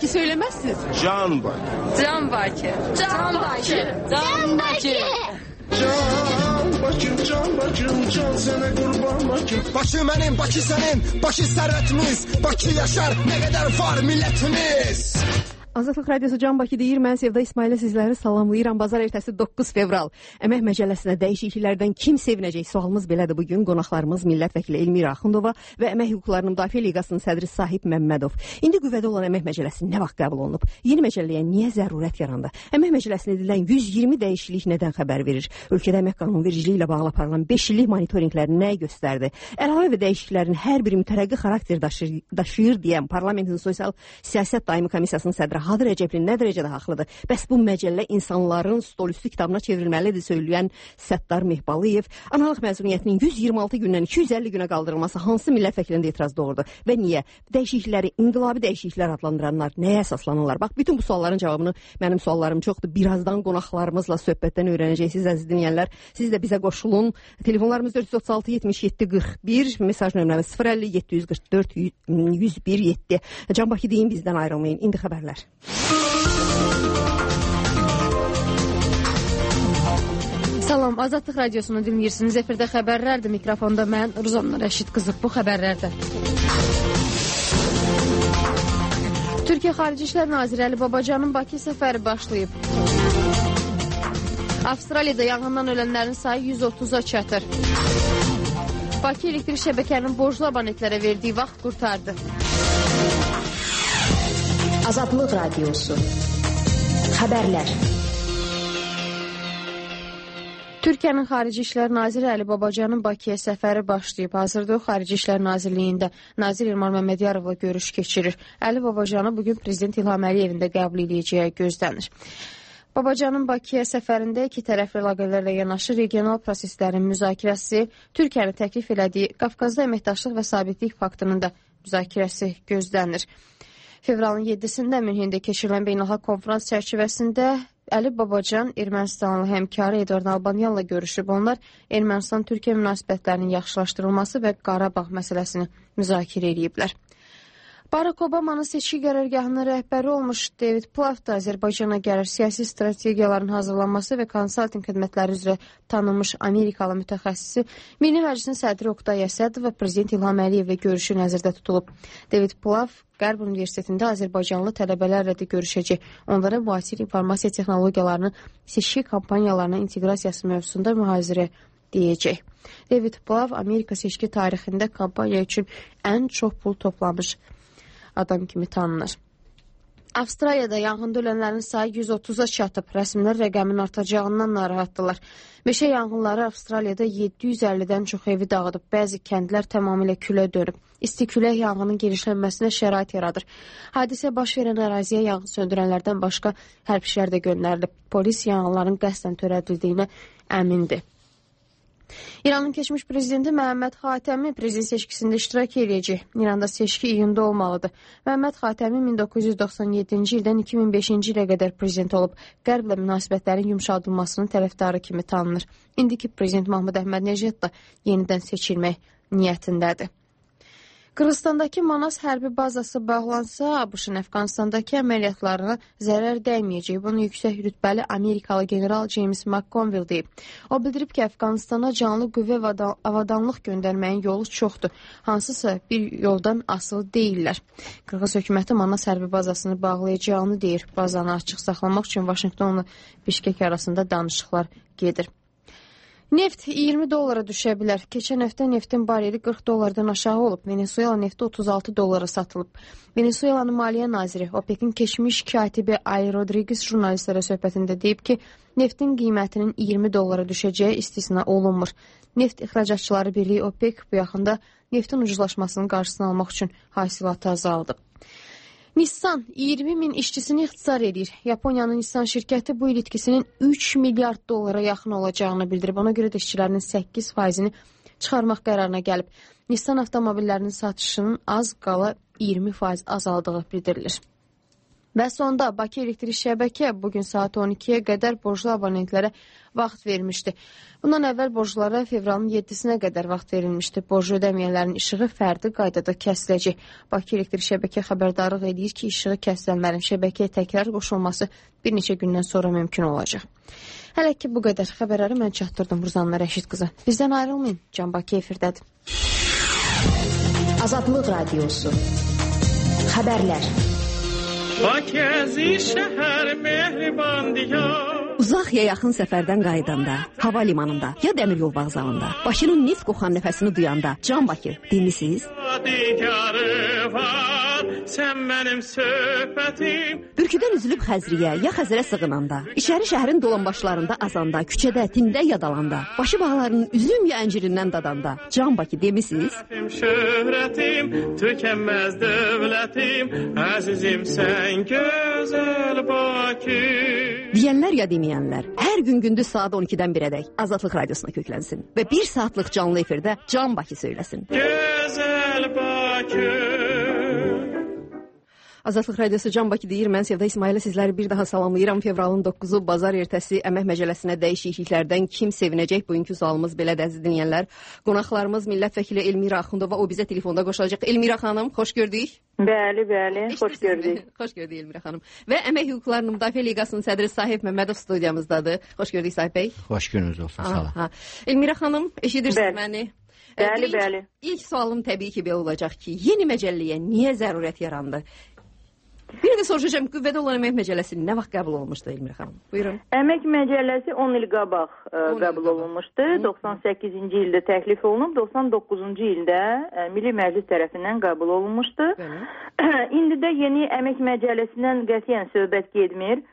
Baki söylemezsiniz. Can Baki. Can Baki. Can Baki. Can Baki. Can Bakım, can Bakım, can sana kurban Bakım. Bakı mənim, Bakı sənin, Bakı sərvətimiz, Bakı yaşar, nə qədər var millətimiz. Azadlıq Radiosu Can Bakı deyir, mən Sevda İsmail'ə sizləri salamlayıram. Bazar ertəsi 9 fevral. Əmək məcəlləsinə dəyişikliklərdən kim sevinəcək? Sualımız belədir bugün. Qonaqlarımız millət vəkili Elmira Axundova və Əmək Hüquqlarının Müdafiə Liqasının sədri Sahib Məmmədov. İndi qüvvədə olan əmək məcəlləsi nə vaxt qəbul olunub? Yeni məcəlləyə niyə zərurət yarandı? Əmək məcəlləsində edilən 120 dəyişiklik nədən xəbər verir? Ölkədə əmək qanunvericiliyi ilə bağlı aparılan 5 illik monitorinqlər nə göstərdi? Əlavə və dəyişikliklərin hər biri mütərəqqi xarakter daşıyır deyən Parlamentin Sosial Siyasət Daimi Komissiyasının sədri Hadır Rəcəbli nə dərəcədə haqlıdır? Bəs bu məcəllə insanların stolüstü kitabına çevrilməlidir söyləyən Səttar Mehbalıyev. Analıq məzuniyyətinin 126 gündən 250 günə qaldırılması hansı millət vəkilində etiraz doğurdu və niyə? Dəyişiklikləri inqilabi dəyişikliklər adlandıranlar nəyə əsaslanırlar? Bax, bütün bu sualların cavabını mənim suallarım çoxdur. Birazdan qonaqlarımızla söhbətdən öyrənəcəksiniz, əziz dinləyənlər. Siz də bizə qoşulun. Telefonlarımız 436 77 41, mesaj nömrəmiz 050 744 101 7. Can Bakı deyin, bizdən ayrılmayın. İndi xəbərlər. Salam, Azadlıq Radiosunu dinləyirsiniz. Efirdə xəbərlərdir. Mikrofonda mən Ruzanna Rəşid qızı. Bu xəbərlərdə Türkiyə Xarici İşlər Naziri Əli Babacanın Bakı səfəri başlayıb. Avstraliyada yanğından ölənlərin sayı 130-a çatır. Bakı elektrik şəbəkənin borclu abonentlərə verdiyi vaxt qurtardı. Azadlıq Radiosu Xəbərlər. Türkiyənin Xarici İşlər Naziri Əli Babacanın Bakıya səfəri başlayıb. Hazırda o Xarici İşlər Nazirliyində Nazir İlmar Məmmədiyarovla görüş keçirir. Əli Babacanı bugün Prezident İlham Əliyevin də qəbul edəcəyi gözlənir. Babacanın Bakıya səfərində iki tərəfli əlaqələrlə yanaşı regional proseslərin müzakirəsi, Türkiyənin təklif elədiyi Qafqazda əməkdaşlıq və sabitlik paktının da müzakirəsi gözlənir. Fevralın 7-sində Münhində keçirilən beynəlxalq konferans çərçivəsində Əli Babacan Ermənistanlı həmkarı Eduard Albanyanla görüşüb. Onlar Ermənistan-Türkiyə münasibətlərinin yaxşılaşdırılması və Qarabağ məsələsini müzakirə ediblər. Barack Obama'nın seçki qərargahının rəhbəri olmuş David Plouffe da Azərbaycana gəlir. Siyasi strategiyaların hazırlanması və konsalting xidmətləri üzrə tanınmış Amerikalı mütəxəssisi Milli Məclisin sədri Oqtay Əsədov və Prezident İlham Əliyevlə görüşü nəzərdə tutulub. David Plouffe Qərb Universitetində Azərbaycanlı tələbələrlə də görüşəcək. Onlara müasir informasiya texnologiyalarının seçki kampaniyalarına inteqrasiyası mövzusunda mühazirə deyəcək. David Plouffe Amerika seçki tarixində kampaniya üçün ən çox pul toplamış adam kimi tanınır. Avstraliyada yanğında ölənlərin sayı 130-a çatıb. Rəsmilər rəqəmin artacağından narahatdılar. Meşə yanğınları Avstraliyada 750-dən çox evi dağıdıb. Bəzi kəndlər tamamilə külə dönüb. İsti külək yanğının genişlənməsinə şərait yaradır. Hadisə baş verən əraziyə yanğın söndürənlərdən başqa hərbçilər də göndərilib. Polis yanğınların qəsdən törədildiyinə əmindir. İranın keçmiş prezidenti Məhəmməd Xatəmi prezident seçkisində iştirak edəcək. İranda seçki iyunda olmalıdır. Məhəmməd Xatəmi 1997-ci ildən 2005-ci ilə qədər prezident olub. Qərblə münasibətlərin yumşaldılmasının tərəfdarı kimi tanınır. İndiki prezident Mahmud Əhməd-Necad da yenidən seçilmək niyyətindədir. Qırğızstandakı Manas hərbi bazası bağlansa, ABŞ-ın Əfqanistandakı əməliyyatlarına zərər dəyməyəcək. Bunu yüksək rütbəli Amerikalı general James McConville deyib. O bildirib ki, Əfqanistana canlı qüvvə və avadanlıq göndərməyin yolu çoxdur. Hansısa bir yoldan asılı deyirlər. Qırğız hökuməti Manas hərbi bazasını bağlayacağını deyir. Bazanı açıq saxlamaq üçün Vaşinqtonla Bişkek arasında danışıqlar gedir. Neft 20 dollara düşə bilər. Keçən həftə neftin bareli 40 dollardan aşağı olub. Venezuela nefti 36 dollara satılıb. Venezuelanın Maliyyə naziri OPEC-in keçmiş katibi Ay Rodriguez jurnalistlərə söhbətində deyib ki, neftin qiymətinin 20 dollara düşəcəyi istisna olunmur. Neft ixracatçıları birliyi OPEC bu yaxında neftin ucuzlaşmasının qarşısını almaq üçün hasilatı azaldıb. Nissan 20 min işçisini ixtisar edir. Yaponiyanın Nissan şirkəti bu il itkisinin 3 milyard dollara yaxın olacağını bildirib. Ona görə də işçilərinin 8%-ni çıxarmaq qərarına gəlib. Nissan avtomobillərinin satışının az qala 20% azaldığı bildirilir. Və sonda Bakı Elektrik Şəbəkə bugün saat 12-yə qədər borclu abonentlərə vaxt vermişdi. Bundan əvvəl borclulara fevralın 7-sinə qədər vaxt verilmişdi. Borcu ödəməyənlərin işığı fərdi qaydada kəsiləcək. Bakı Elektrik Şəbəkə xəbərdarlıq edir ki, işığı kəsilənlərin şəbəkəyə təkrar qoşulması bir neçə gündən sonra mümkün olacaq. Hələ ki, bu qədər xəbərləri mən çatdırdım Ruzanla Rəşid qızı. Bizdən ayrılmayın, Can Bakı efirdədir. Azadlıq Radiosu. Xəbərlər. Bakızi şəhər mehriban diyar. Uzaq ya yaxın səfərdən qayıdanda, hava limanında ya dəmir yol vağzalında, Bakının neft qoxan nəfəsini duyanda, Can Bakı, dinlisiniz? Sən mənim söhbətim. Bürküdən üzülüb Xəzriyə ya Xəzərə sığınanda, içəri şəhərin dolanbaşlarında azanda, küçədə, tində yadalanda, başı bağlarının üzüm ya əncirindən dadanda, Can Bakı demisiniz? Şöhrətim, tükənməz dövlətim, əzizim sən gözəl Bakı. Deyənlər ya deməyənlər, hər gün gündüz saat 12-dən 1-ədək Azadlıq Radiosuna köklənsin və 1 saatlıq canlı efirdə Can Bakı söyləsin. Gözəl Bakı. Azadlıq Radiosu Can Bakı deyir. Mən Sevda İsmailə sizləri bir daha salamlayıram. Fevralın 9-u bazar ertəsi əmək məcəlləsinə dəyişikliklərdən kim sevinəcək? Bugünkü sualımız belədir, əziz dinləyənlər. Qonaqlarımız millət vəkili Elmira Axundova, o bizə telefonda qoşulacaq. Elmira xanım, xoş gördük. Bəli, xoş gördük. Xoş gördük Elmira xanım. Və Əmək Hüquqlarının Müdafiə Liqasının sədri Sahib Məmmədov studiyamızdadır. Xoş gördük Sahib bəy. Xoş gününüz olsun, salam. Elmira xanım, eşidirsiniz məni? Bəli. İlk sualım təbii ki, belə olacaq ki, yeni məcəlləyə niyə zərurət yarandı? Bir də soruşacağım, qüvvədə olan əmək məcəlləsi nə vaxt qəbul olunmuşdu Elmira xanım? Buyurun. Əmək məcəlləsi 10 il qabaq qəbul olunmuşdu. 98-ci ildə təklif olunub, 99-cu ildə Milli Məclis tərəfindən qəbul olunmuşdu. İndi də yeni əmək məcəlləsindən qətiyyən söhbət getmir.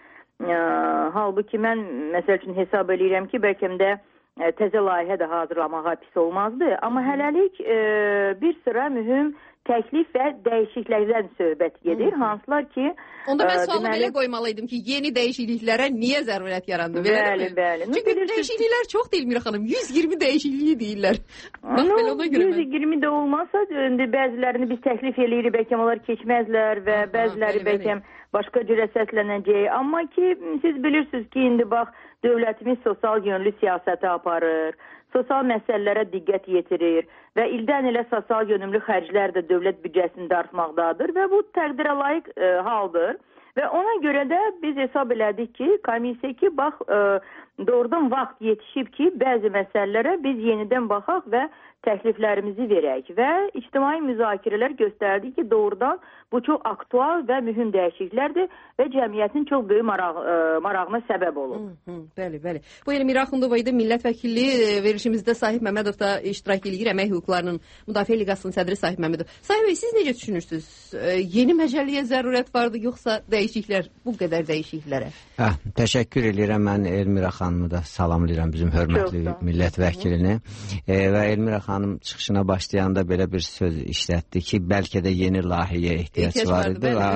Halbuki mən məsəl üçün hesab edirəm ki, bəlkə də təzə layihə də hazırlamağa pis olmazdı. Amma hələlik bir sıra mühüm təklif və dəyişikliklərdən söhbət gedir. Hansılar ki... Onda mən sualı belə qoymalıydım ki, yeni dəyişikliklərə niyə zərurət yarandı? Bəli. Çünki dəyişikliklər çox deyil Elmira xanım. 120 dəyişikliyi deyirlər. Bax, belə ona görə 120 də olmasa, bəzilərini biz təklif eləyirik, bəlkə onlar keçməzlər və bəziləri bəlkə başqa cürə səslənəcək. Amma ki, siz bilirsiniz ki, indi bax, dövlətimiz sosial yönlü siyasəti aparır, sosial məsələlərə diqqət yetirir və ildən ilə sosial yönümlü xərclər də dövlət büdcəsində artmaqdadır və bu təqdirə layiq haldır. Və ona görə də biz hesab elədik ki, komissiya ki, bax, doğrudan vaxt yetişib ki, bəzi məsələlərə biz yenidən baxaq və təkliflərimizi verək və ictimai müzakirələr göstərdi ki, doğrudan bu çox aktual və mühüm dəyişikliklərdir və cəmiyyətin çox böyük marağına səbəb olur. Bəli. Bu Elmira Axundova idi, millət vəkili, verilişimizdə Sahib Məmmədov da iştirak edir, Əmək Hüquqlarının Müdafiə Liqasının sədri Sahib Məmmədov. Sahib bəy, siz necə düşünürsünüz? Yeni məcəlləyə zərurət vardı, yoxsa dəyişikliklər, bu qədər dəyişikliklərə? Təşəkkür edirəm, mən Elmira xanımı da salamlayıram, bizim hörmətli millət vəkilini və Elmira xanım çıxışına başlayanda belə bir söz işlətdi ki, bəlkə də yeni layihəyə ehtiyac var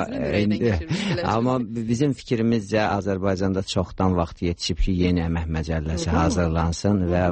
idi. Amma bizim fikrimizcə Azərbaycanda çoxdan vaxt yetişib ki, yeni əmək məcəlləsi hazırlansın və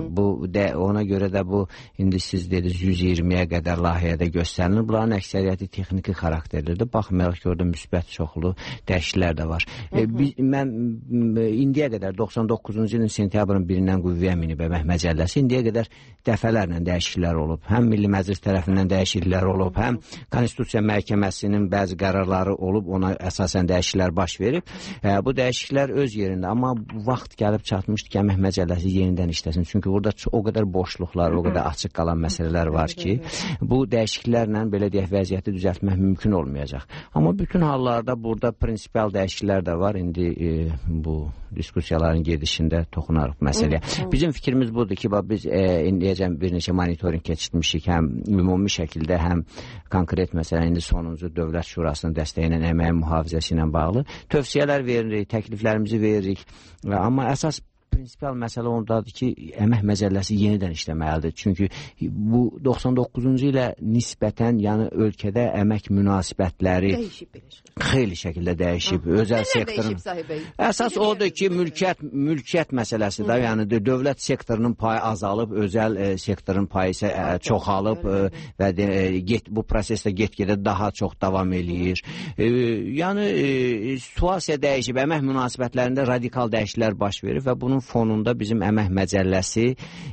ona görə də bu, indi siz dediniz 120-yə qədər layihədə göstərilir. Bunların əksəriyyəti texniki xarakterlidir. Baxmayaraq ki, orada müsbət çoxlu dəyişikliklər də var. Mən indiyə qədər 99-cu ilin sentyabrın 1-dən qüvvəyə minib əmək məcəlləsi, indiyə qədər dəfələrlə dəyişikliklər olub. Həm Milli Məclis tərəfindən dəyişikliklər olub, həm Konstitusiya Məhkəməsinin bəzi qərarları olub, ona əsasən dəyişikliklər baş verib. Bu dəyişikliklər öz yerində, amma vaxt gəlib çatmışdı ki, əmək məcəlləsi yenidən işləsin. Çünki burada o qədər boşluqlar, o qədər açıq qalan məsələlər var ki, bu dəyişikliklərlə belə deyək vəziyyəti düzəltmək mümkün olmayacaq. Amma bütün hallarda burada prinsipial dəyişikliklər də var. İndi bu diskusiyaların gedişində toxunarıq məsələyə. Bizim fikrimiz budur ki, biz indiyəcən bir neçə monitoring keçirmişik, həm ümumi şəkildə, həm konkret məsələn, indi sonuncu Dövlət Şurasının dəstəyi ilə əməyin mühafizəsi ilə bağlı tövsiyələr veririk, təkliflərimizi veririk. Amma əsas prinsipial məsələ ondadır ki, əmək məcəlləsi yenidən işləməlidir. Çünki bu 99-cu ilə nisbətən, yəni ölkədə əmək münasibətləri xeyli şəkildə dəyişib. Özəl sektorun əsas odur ki, mülkiyyət məsələsi də, yəni dövlət sektorunun payı azalıb, özəl sektorun payı isə çoxalıb və bu prosesdə get-gedə daha çox davam eləyir. Yəni situasiya dəyişib, əmək münasibətlərində radikal dəyişikliklər baş verir və bunun fonunda bizim əmək məcəlləsi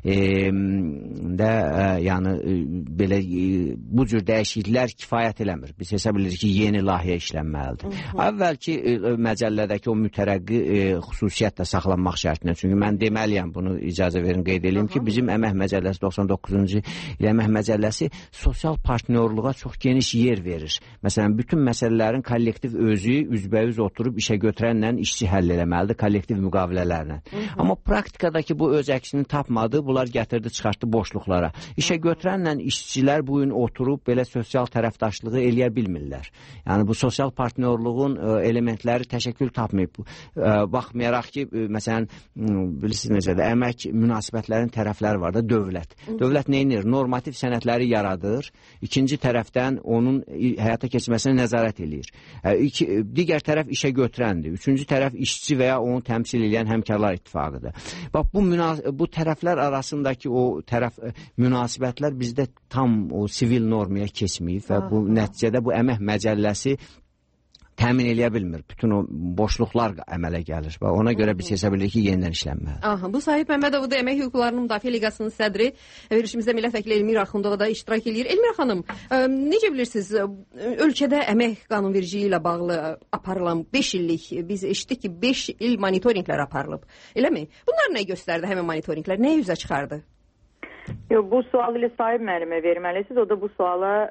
də yəni belə bu cür dəyişikliklər kifayət eləmir. Biz hesab edirik ki, yeni layihə işlənməlidir. Əvvəlki məcəllədəki o mütərəqqi xüsusiyyət də saxlanmaq şərtinə. Çünki mən deməliyəm, bunu icazə verin qeyd edeyim ki, bizim əmək məcəlləsi 99-cu il əmək məcəlləsi sosial partnyorluğa çox geniş yer verir. Məsələn, bütün məsələlərin kollektiv özü üzbəyüz oturub işə götürənlə işçi həll eləməlidir, kollektiv müqavilələrlə. Amma praktikadakı bu öz əksini tapmadı, bunlar gətirdi, çıxartdı boşluqlara. İşə götürənlə işçilər bu gün oturub belə sosial tərəfdaşlığı eləyə bilmirlər. Yəni bu sosial partnyorluğun elementləri təşəkkül tapmayıb. Baxmayaraq ki, məsələn, bilirsiniz necədir, əmək münasibətlərin tərəfləri var da, dövlət. Dövlət neyinir? Normativ sənədləri yaradır, ikinci tərəfdən onun həyata keçməsinə nəzarət eləyir. Digər tərəf işə götürəndir, üçüncü tərəf işçi və ya onu təmsil edən həmkarlar ittifaqıdır. Bax, bu tərəflər arasındakı o münasibətlər bizdə tam o sivil normaya keçməyib və bu nəticədə bu əmək məcəlləsi təmin eləyə bilmir. Bütün o boşluqlar əmələ gəlir və ona görə biz hesab edirik ki, yenidən işlənməlidir. Bu Sahib Məmmədov da Əmək Hüquqlarının Müdafiə Liqasının sədri, verilişimizdə millət vəkili Elmira Axundova da iştirak edir. Elmira xanım, necə bilirsiniz, ölkədə əmək qanunvericiliyi ilə bağlı aparılan 5 illik, biz eşitdik ki, 5 il monitorinqlər aparılıb, eləmi? Bunlar nə göstərdi, həmin monitorinqlər, nəyə üzə çıxardı? Bu sual ilə Sahib müəllimə verməlisiniz. O da bu suala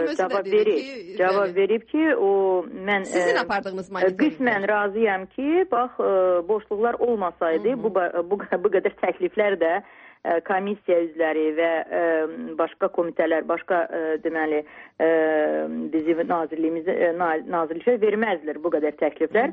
cavab verib ki, mən sizin apardığınız monitorinqlər qismən razıyam ki, bax, boşluqlar olmasaydı bu qədər təkliflər də komissiya üzvləri və başqa komitələr, başqa deməli bizim nazirliklər verməzlər bu qədər təkliflər.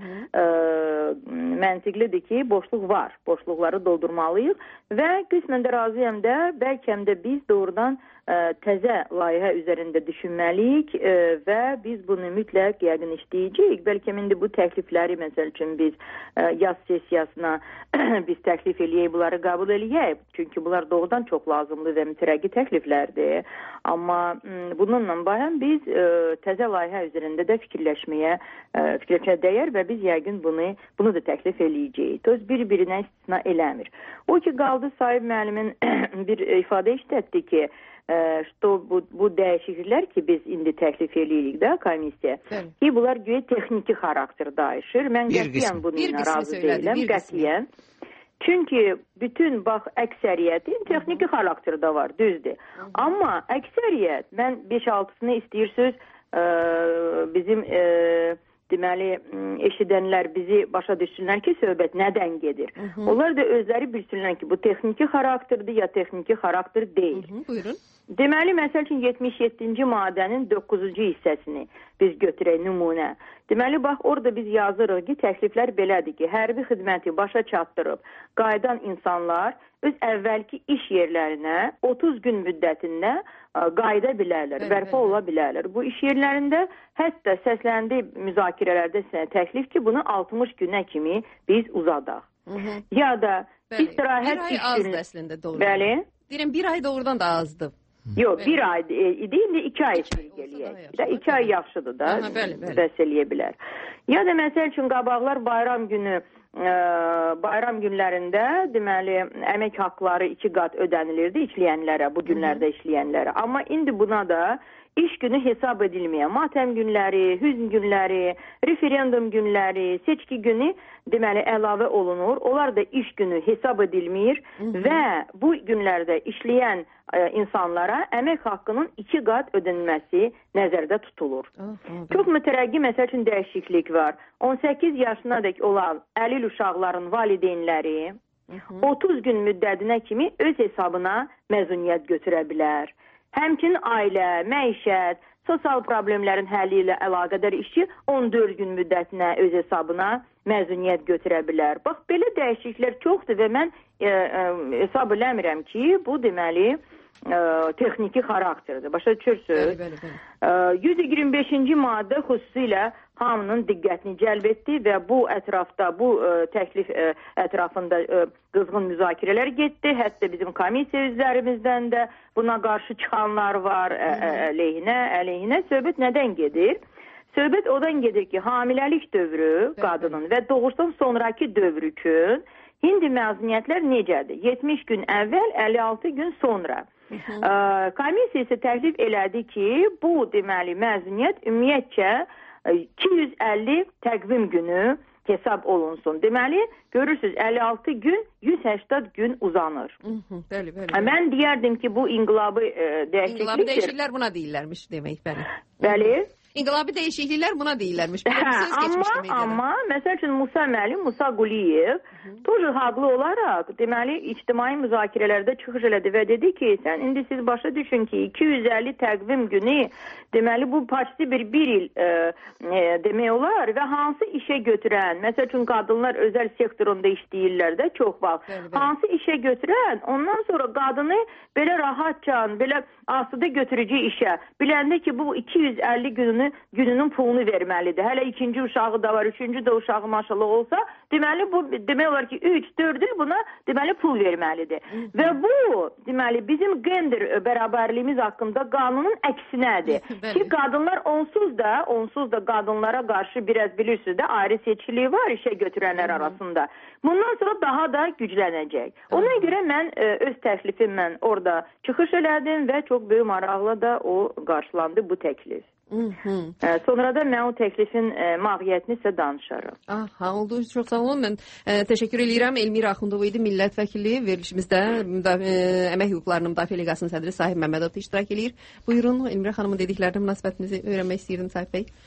Məntiqlidir ki, boşluq var. Boşluqları doldurmalıyıq və qismən də razıyam da, bəlkə də biz doğrudan təzə layihə üzərində düşünməliyik və biz bunu mütləq yəqin işləyəcəyik. Bəlkə indi bu təklifləri, məsəl üçün biz yaz sessiyasına biz təklif eləyək, bunları qəbul eləyək. Çünki bunlar doğrudan çox lazımlı və mütərəqqi təkliflərdir. Amma bununla bayaq biz təzə layihə üzərində də fikirləşməyə dəyər və biz yəqin bunu da təklif eləyəcəyik. Öz bir-birinə istisna eləmir. O ki, qaldı Sahib müəllimin bir ifadə işlətdi ki, bu dəyişikliklər ki, biz indi təklif eləyirik də komissiya, ki, bunlar güya texniki xarakter dəyişir. Mən qətiyyən bununla razı deyiləm, qətiyyən. Çünki bütün, bax, əksəriyyətin texniki xarakterdə var, düzdür. Amma əksəriyyət, mən 5-6-sını istəyirsiniz, bizim deməli, eşidənlər bizi başa düşsünlər ki, söhbət nədən gedir. Onlar da özləri bilsinlər ki, bu texniki xarakterdir ya texniki xarakter deyil. Buyurun. Deməli, məsəl üçün 77-ci maddənin 9-cu hissəsini biz götürək nümunə. Deməli, bax, orada biz yazırıq ki, təkliflər belədir ki, hərbi xidməti başa çatdırıb qayıdan insanlar öz əvvəlki iş yerlərinə 30 gün müddətində qayıda bilərlər, bərpa ola bilərlər. Bu iş yerlərində hətta səsləndi müzakirələrdə təklif ki, bunu 60 günə kimi biz uzadaq. Ya da istirahət iş günü. Əslində, doğru. Bəli. Deyirəm, bir ay doğrudan da azdır. Yox, bir ay idi, indi 2 ay eləyək. 2 ay yaxşıdır da, bəs eləyə bilər. Ya da məsəl üçün qabaqlar bayram günlərində deməli əmək haqqları 2 qat ödənilirdi işləyənlərə, bu günlərdə işləyənlərə. Amma indi buna da iş günü hesab edilməyən matəm günləri, hüzn günləri, referendum günləri, seçki günü deməli əlavə olunur. Onlar da iş günü hesab edilmir və bu günlərdə işləyən insanlara əmək haqqının 2 qat ödənilməsi nəzərdə tutulur. Çox mütərəqqi məsəl üçün dəyişiklik var. 18 yaşına dək olan əlil uşaqların valideynləri 30 gün müddətinə kimi öz hesabına məzuniyyət götürə bilər. Həmçinin ailə, məişət, sosial problemlərin həlli ilə əlaqədar işçi 14 gün müddətinə öz hesabına məzuniyyət götürə bilər. Bax, belə dəyişikliklər çoxdur və mən hesab eləmirəm ki, bu deməli texniki xarakterdir. Başa düşürsünüz? 125-ci maddə xüsusilə hamının diqqətini cəlb etdi və bu ətrafda, bu təklif ətrafında qızğın müzakirələr getdi. Hətta bizim komissiya üzvlərimizdən də buna qarşı çıxanlar var, əleyhinə. Söhbət nədən gedir? Söhbət odan gedir ki, hamiləlik dövrü qadının və doğuşdan sonraki dövr üçün indi məzuniyyətlər necədir? 70 gün əvvəl, 56 gün sonra. Komissiya isə təklif elədi ki, bu deməli məzuniyyət ümumiyyətcə 250 təqvim günü hesab olunsun. Deməli, görürsünüz 56 gün 180 gün uzanır. Bəli. Mən deyərdim ki, bu inqilabi dəyişiklikdir. İnqilabi dəyişikliklər buna deyirlərmiş demək, Bəli. İnqilabi dəyişikliklər buna deyirlərmiş. Amma məsəl üçün Musa Quliyev тоже haqlı olaraq deməli ictimai müzakirələrdə çıxış elədi və dedi ki, sən indi siz başa düşün ki, 250 təqvim günü deməli bu paçsi bir il demək olar və hansı işə götürən, məsəl üçün qadınlar özəl sektorunda işləyirlər də çox vaxt. Hansı işə götürən, ondan sonra qadını belə rahatca, belə asudə götürücü işə, biləndə ki, bu 250 gününün pulunu verməlidir. Hələ ikinci uşağı da var, üçüncü də uşağı maşallah olsa, deməli bu demək olar ki, 3-4 il buna deməli pul verməlidir. Və bu deməli bizim gender bərabərliyimiz haqqında qanunun əksinədir. Ki qadınlar onsuz da qadınlara qarşı biraz bilirsiniz də ayrı seçkiliyi var işə götürənlər arasında. Bundan sonra daha da güclənəcək. Ona görə mən öz təklifimlə orada çıxış elədim və çox böyük maraqla da o qarşılandı bu təklif. Sonra da mən o təklifin mahiyyətini sizə danışarım. Oldu. Çox sağ olun. Mən təşəkkür edirəm. Elmira Axundova idi, millət vəkili. Verilişimizdə Əmək Hüquqlarının Müdafiə Liqasının sədri Sahib Məmmədov iştirak edir. Buyurun, Elmira xanımın dediklərinə münasibətinizi öyrənmək istəyirdim Sahib bəy.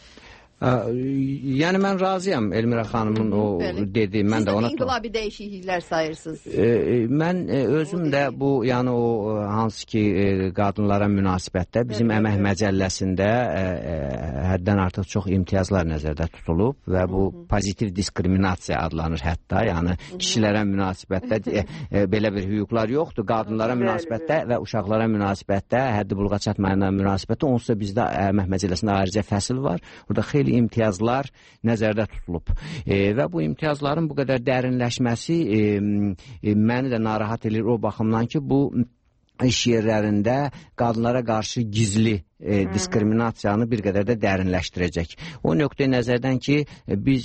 Yəni mən razıyam Elmira xanımın o dedi. Mən də ona inqilabi dəyişikliklər sayırsınız. Mən özüm də bu, yəni o hansı ki qadınlara münasibətdə bizim əmək məcəlləsində həddən artıq çox imtiyazlar nəzərdə tutulub və bu pozitiv diskriminasiya adlanır hətta. Yəni kişilərə münasibətdə belə bir hüquqlar yoxdur. Qadınlara münasibətdə və uşaqlara münasibətdə, həddi buluğa çatmayana münasibətdə onsuz da bizdə əmək məcəlləsində ayrıca fəsil var. Burada xeyli imtiyazlar nəzərdə tutulub. Və bu imtiyazların bu qədər dərinləşməsi məni də narahat edir o baxımdan ki, bu iş yerlərində qadınlara qarşı gizli diskriminasiyanı bir qədər də dərinləşdirəcək. O nöqteyi nəzərdən ki, biz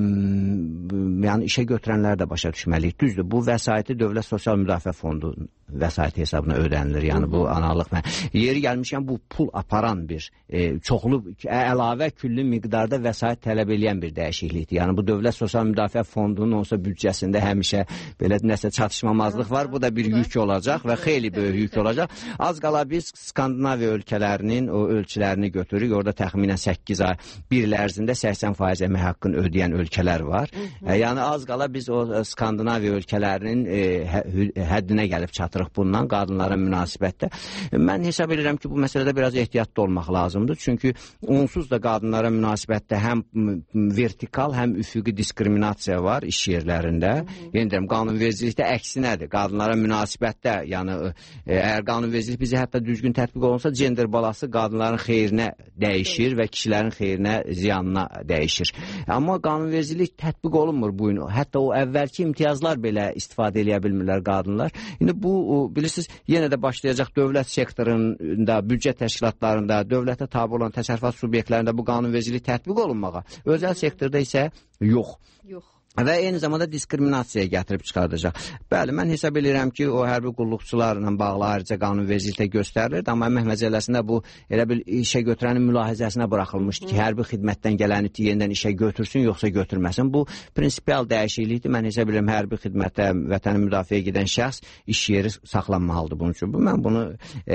yəni işə götürənlər də başa düşməliyik. Düzdür, bu vəsaiti Dövlət Sosial Müdafiə Fondu vəsaiti hesabına ödənilir. Yəni bu analıq yeri gəlmişkən bu pul aparan bir çoxlu əlavə küllü miqdarda vəsait tələb edən bir dəyişiklikdir. Yəni bu Dövlət Sosial Müdafiə Fondunun olsa büdcəsində həmişə belə nəsə çatışmazlıq var. Bu da bir yük olacaq və xeyli böyük yük olacaq. Az qala biz Skandinaviya ölkələrinin o ölçülərini götürürük. Orada təxminən 8 ay, bir il ərzində 80% əmək haqqını ödəyən ölkələr var. Yəni az qala biz o Skandinaviya ölkələrinin həddinə gəlib çatırıq bundan qadınlara münasibətdə. Mən hesab edirəm ki, bu məsələdə biraz ehtiyatlı olmaq lazımdır. Çünki onsuz da qadınlara münasibətdə həm vertikal, həm üfüqi diskriminasiya var iş yerlərində. Yəni deyirəm, qanunvericilikdə əksinədir. Qadınlara münasibətdə, yəni əgər qanunvericilik bizi hətta düzgün tətbiq olunsa, gender balası qadınların xeyrinə dəyişir və kişilərin xeyrinə, ziyanına dəyişir. Amma qanunvericilik tətbiq olunmur bu gün. Hətta o əvvəlki imtiyazlar belə istifadə edə bilmirlər qadınlar. İndi bu, bilirsiniz, yenə də başlayacaq dövlət sektorunda, büdcə təşkilatlarında, dövlətə tabi olan təsərrüfat subyektlərində bu qanunvericilik tətbiq olunmağa. Özəl sektorda isə yox. Və eyni zamanda diskriminasiyaya gətirib çıxardacaq. Bəli, mən hesab edirəm ki, o hərbi qulluqçularla bağlı ayrıca qanunvericilikdə göstərilir, amma əmək məcəlləsində bu elə bir işə götürənin mülahizəsinə buraxılmışdı ki, hərbi xidmətdən gələni yenidən işə götürsün, yoxsa götürməsin. Bu prinsipial dəyişiklikdir. Mən hesab edirəm, hərbi xidmətə, vətəni müdafiə gedən şəxs iş yeri saxlanmalıdır bunun üçün. Mən bunu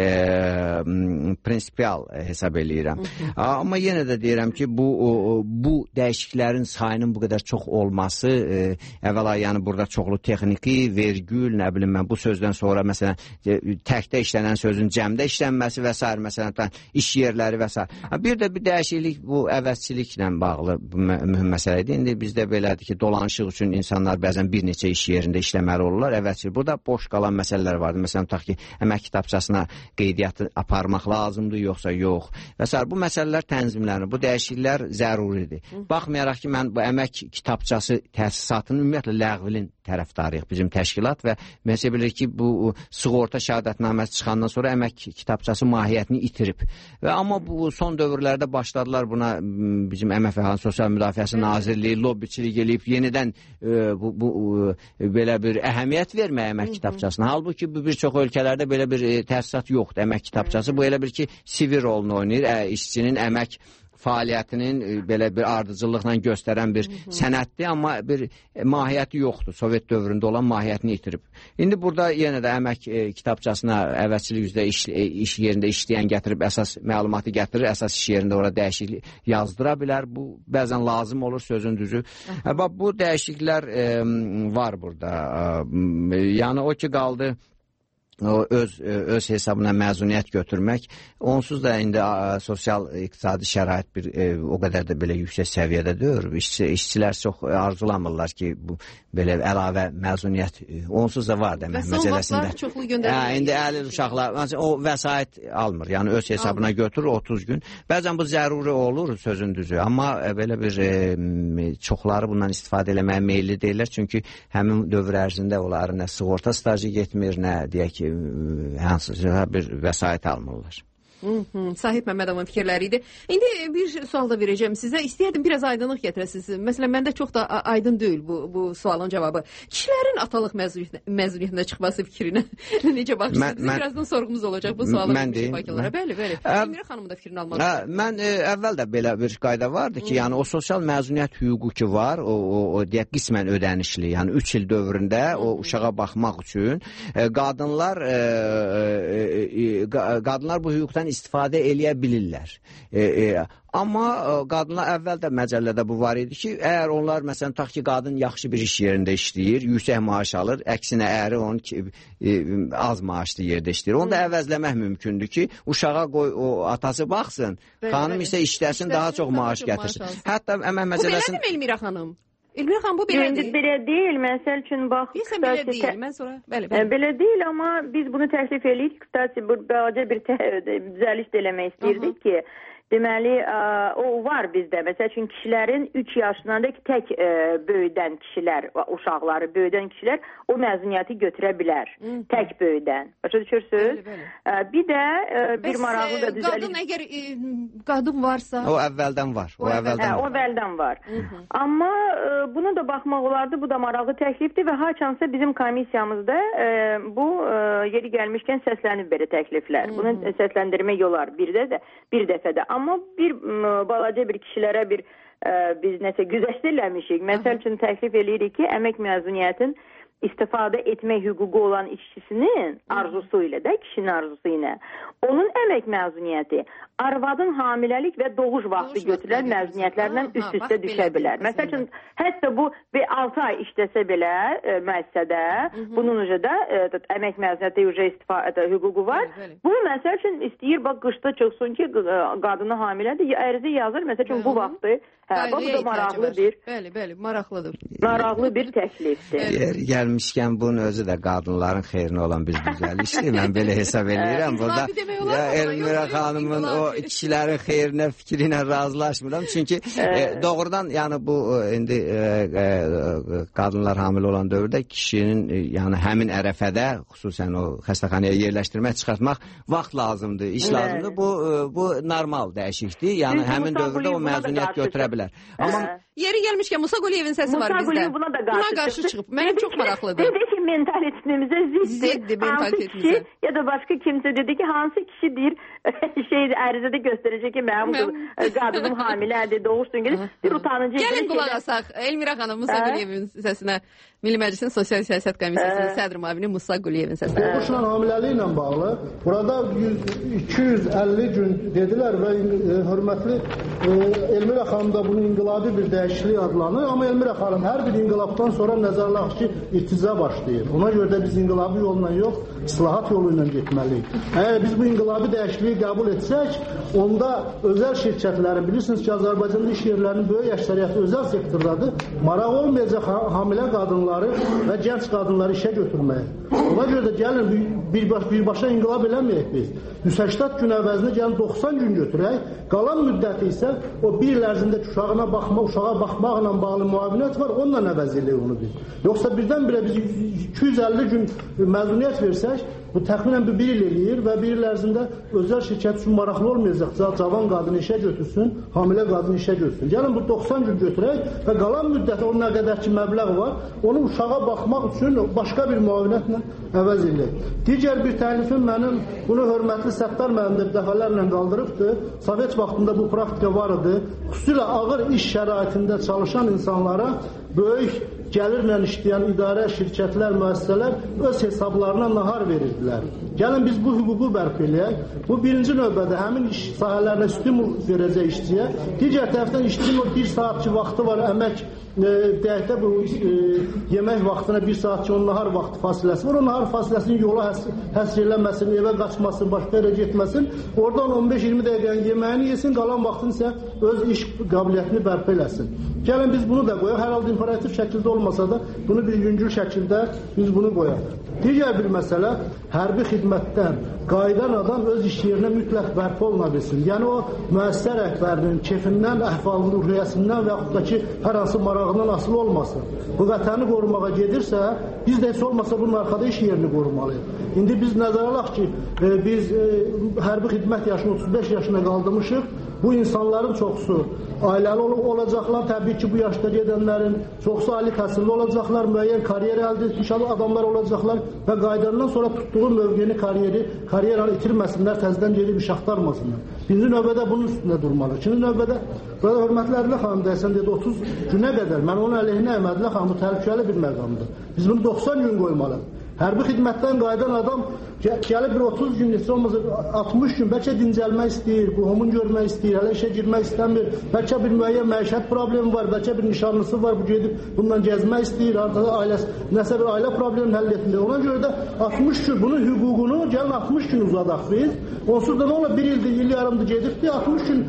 prinsipial hesab edirəm. Amma yenə də deyirəm ki, bu dəyişikliklərin sayının bu qədər çox olması kitapçası əvvəla yəni burada çoxlu texniki, vergül, nə bilim mən bu sözdən sonra məsələn təkdə işlənən sözün cəmdə işlənməsi və s. məsələn iş yerləri və s. Bir də bir dəyişiklik bu əvəzçiliklə bağlı mühüm məsələ idi. İndi bizdə belədir ki, dolanışıq üçün insanlar bəzən bir neçə iş yerində işləməli olurlar. Əvəzçilik. Burada boş qalan məsələlər vardır. Məsələn, tutaq ki, əmək kitabçasına qeydiyyatı aparmaq lazımdır, yoxsa yox. Və s. Bu məsələlər tənzimlənir. Bu dəyişikliklər zəruridir. Baxmayaraq ki, mən bu əmək kitabçası təsisatının ümumiyyətlə ləğvinin tərəfdarıyıq bizim təşkilat və məsələ bilir ki, bu sığorta şəhadətnaməsi çıxandan sonra əmək kitabçası mahiyyətini itirib. Və amma bu son dövrlərdə başladılar buna bizim Əmək və Əhalinin Sosial Müdafiəsi Nazirliyi lobbiçilik eləyib yenidən belə bir əhəmiyyət vermək əmək kitabçasına. Halbuki bu bir çox ölkələrdə belə bir təsisat yoxdur. Əmək kitabçası bu elə bir ki, sivil rolunu oynayır, işçinin əmək fəaliyyətinin belə bir ardıcıllıqla göstərən bir sənətdir, amma bir mahiyyəti yoxdur. Sovet dövründə olan mahiyyətini itirib. İndi burada yenə də əmək kitabçasına əvəzçilik üzrə iş yerində işləyən gətirib əsas məlumatı gətirir, əsas iş yerində ora dəyişiklik yazdıra bilər. Bu bəzən lazım olur, sözün düzü. Bu dəyişikliklər var burada. Yəni o ki qaldı öz hesabına məzuniyyət götürmək. Onsuz da indi sosial-iqtisadi şərait o qədər də belə yüksək səviyyədə deyil. İşçilər çox arzulamırlar ki, bu belə əlavə məzuniyyət onsuz da var demək məcəlləsində. İndi əlil uşaqlar o vəsait almır. Yəni öz hesabına götürür 30 gün. Bəzən bu zəruri olur, sözün düzü. Amma belə bir çoxları bundan istifadə eləməyə meyilli deyirlər. Çünki həmin dövr ərzində onların nə sığorta stajı getmir, nə deyək ki, hansısa bir vəsait almırlar. Sahib Məmmədovun fikirləri idi. İndi bir sual da verəcəm sizə. İstəyərdim biraz aydınlıq gətirəsiniz. Məsələn, məndə çox da aydın deyil bu sualın cavabı. Kişilərin atalıq məzuniyyətində çıxması fikrinə necə baxırsınız? Birazdan sorğumuz olacaq bu sualı. Bəli. Elmira xanımın da fikrini almaq istəyirəm. Mən əvvəl də belə bir qayda vardı ki, yəni o sosial məzuniyyət hüququ ki var, o deyək qismən ödənişli, yəni 3 il dövründə o uşağa baxmaq üçün qadınlar bu hüquqdan istifadə eləyə bilirlər. Amma qadınlar əvvəl də məcəllədə bu var idi ki, əgər onlar məsələn tutaq ki, qadın yaxşı bir iş yerində işləyir, yüksək maaş alır, əksinə əri onun az maaşlı yerdə işləyir. Onu da əvəzləmək mümkündür ki, uşağa qoy o atası baxsın, xanım isə işləsin, daha çox maaş gətirsin. Hətta əmək məcəlləsində... Bu belədir mi Elmira xanım? Elmira xanım, bu belədir. Belə deyil, məsəl üçün bax... Deyirsən belə deyil, mən sonra... Belə deyil, amma biz bunu təklif edirik. Bələcə bir düzəliş də eləmək istəyirdik ki, deməli, o var bizdə. Məsəl üçün kişilərin 3 yaşındakı tək böyüdən kişilər, uşaqları böyüdən kişilər o məzuniyyəti götürə bilər. Tək böyüdən. Başa düşürsünüz? Bir də bir maraqlı da düzəliş... Qadın əgər qadın varsa... O əvvəldən var. O əvvəldən var. Amma bunu da baxmaq olardı. Bu da maraqlı təklifdir və haçansa bizim komissiyamızda bu yeri gəlmişkən səslənib belə təkliflər. Bunu səsləndirmək olar bir dəfədə. Amma bir balaca bir kişilərə biz nəsə güzəşdirləmişik. Məsəl üçün təklif eləyirik ki, əmək məzuniyyətin istifadə etmək hüququ olan işçisinin arzusu ilə də, kişinin arzusu ilə onun əmək məzuniyyəti arvadın hamiləlik və doğuş vaxtı götürülən məzuniyyətlərlə üst-üstə düşə bilər. Məsəl üçün, hətta bu 6 ay işləsə belə müəssisədə, bunun da əmək məzuniyyəti hüququ var. Bu, məsəl üçün, istəyir, bax, qışda çıxsın ki, qadını hamilədir, ərizə yazır, məsəl üçün, bu vaxtı, bu da maraqlı bir... Bəli, maraqlıdır. Maraqlı bir təklifdir. Gəlmişkən bunun özü də qadınların xeyrinə olan bir düzəlişdir. Mən belə hesab edirəm. Burada Elmira xanımın o kişilərin xeyrinə, fikri ilə razılaşmıram. Çünki doğrudan yəni bu indi qadınlar hamilə olan dövrdə kişinin yəni həmin ərəfədə xüsusən o xəstəxanaya yerləşdirmək, çıxartmaq vaxt lazımdır, iş lazımdır. Bu normal dəyişiklikdir. Yəni həmin dövrdə o məzuniyyət götürə bilər. Amma yeri gəlmişkən Musa Quliyevin səsi var bizdə. Musa Quliyev buna da qarşı çıxıb. Mənim çox maraqlıdır. Dedi ki, mentalitemizə ziddir. Hansı kişi ya da başqa kimsə dedi ki, hansı kişi deyir ərizədə göstərəcək ki, mənim qadınım hamilədir, doğuşdun gedir, bir utanıcı. Gəlin qulaq asaq Elmira xanım Musa Quliyevin səsinə. Milli Məclisin Sosial Siyasət Komissiyasının sədr müavini Musa Quliyevin səsinə. Doğuşla hamiləliyi ilə bağlı burada 250 gün dedilər və hörmətli Elmira xanım da bunu inqilabi bir dəyişiklik adlanır. Amma Elmira xanım hər bir inqilabdan sonra nəzərləx ki, irtiza başlayır. Ona görə də biz inqilabi yolla yox, islahat yolu ilə getməliyik. Əgər biz bu inqilabi dəyişikliyi qəbul etsək, onda özəl şirkətləri, bilirsiniz ki, Azərbaycanda iş yerlərinin böyük əksəriyyəti özəl sektordadır. Maraq olmayacaq hamilə qadınları və gənc qadınları işə götürməyə. Ona görə də gəlin birbaşa inqilab eləməyək biz. 180 gün əvəzinə gəlin 90 gün götürək. Qalan müddəti isə o bir il ərzində uşağa baxmaqla bağlı müavinət var, onunla əvəz eləyək onu biz. Yoxsa birdən-birə biz 250 gün məzuniyyət versək, bu təxminən bir il eləyir və bir il ərzində özəl şirkət üçün maraqlı olmayacaq. Cavan qadını işə götürsün, hamilə qadını işə götürsün. Gəlin bu 90 gün götürək və qalan müddəti onun nə qədər ki məbləğ var, onu uşağa baxmaq üçün başqa bir müavinətlə əvəz eləyək. Digər bir təklifim mənim, bunu hörmətli Səttar müəllim də dəfələrlə qaldırıbdır. Sovet vaxtında bu praktika var idi. Xüsusilə ağır iş şəraitində çalışan insanlara böyük gəlirlə işləyən idarə, şirkətlər, müəssisələr öz hesablarına nahar verirdilər. Gəlin biz bu hüququ bərpa eləyək. Bu birinci növbədə həmin iş sahələrinə stimul verəcək işçiyə. Digər tərəfdən işçinin bir saatçı vaxtı var, əmək deyək də bu yemək vaxtına bir saatçı onun nahar vaxtı fasiləsi var. O nahar fasiləsinin yola həsr eləməsin, evə qaçmasın, başqa yerə getməsin. Oradan 15-20 dəqiqənin yeməyini yesin, qalan vaxtını isə öz iş qabiliyyətini bərpa eləsin. Gəlin biz bunu da qoyaq. Hər halda imperativ şəkildə olmasa da bunu bir yüngül şəkildə biz bunu qoyaq. Digər bir məsələ, hərbi xidmətdən qayıdan adam öz iş yerinə mütləq bərpa oluna bilsin. Yəni o müəssisə rəhbərinin kefindən, əhval-ruhiyyəsindən və yaxud da ki, hər hansı marağından asılı olmasın. Bu vətəni qorumağa gedirsə, biz də heç olmasa bunun arxada iş yerini qorumalıyıq. İndi biz nəzərə alaq ki, biz hərbi xidmət yaşını 35 yaşına qaldırmışıq. Bu insanların çoxusu ailəli olacaqlar, təbii ki, bu yaşda gedənlərin çoxusu ali təhsilli olacaqlar, müəyyən karyer əldə etmiş adamlar olacaqlar və qaydandan sonra tutduğu mövqeni, karyeranı itirməsinlər, təzədən gedib iş axtarmasınlar. Birinci növbədə bunun üstündə durmalı. İkinci növbədə, burada hörmətli Ədilə xanım deyəsən dedi 30 günə qədər, mən onun əleyhinə Ədilə xanım bu təhlükəli bir məqamdır. Biz bunu 90 gün qoymalıyıq. Hərbi xidmətdən qayıdan adam gəlib bir 30 gün, neçə olmasa 60 gün, bəlkə dincəlmək istəyir, qohumun görmək istəyir, hələ işə girmək istəmir, bəlkə bir müəyyən məişət problemi var, bəlkə bir nişanlısı var, bu gedib bundan gəzmək istəyir, nəsə bir ailə problemini həll etmir. Ona görə də 60 gün, bunun hüququnu gəlin 60 gün uzadaq biz. Onsuz da nə ola, bir ildir, il yarımdır gedibdir, 60 gün.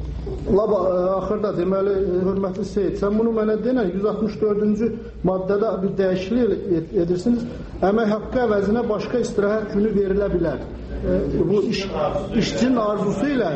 Axırda deməli, hörmətli Seyid, sən bunu mənə denən 164-cü maddədə bir dəyişiklik edirsiniz. Əmək haqqı əvəzinə başqa istirahət günü verilə bilər. Bu işçinin arzusu ilə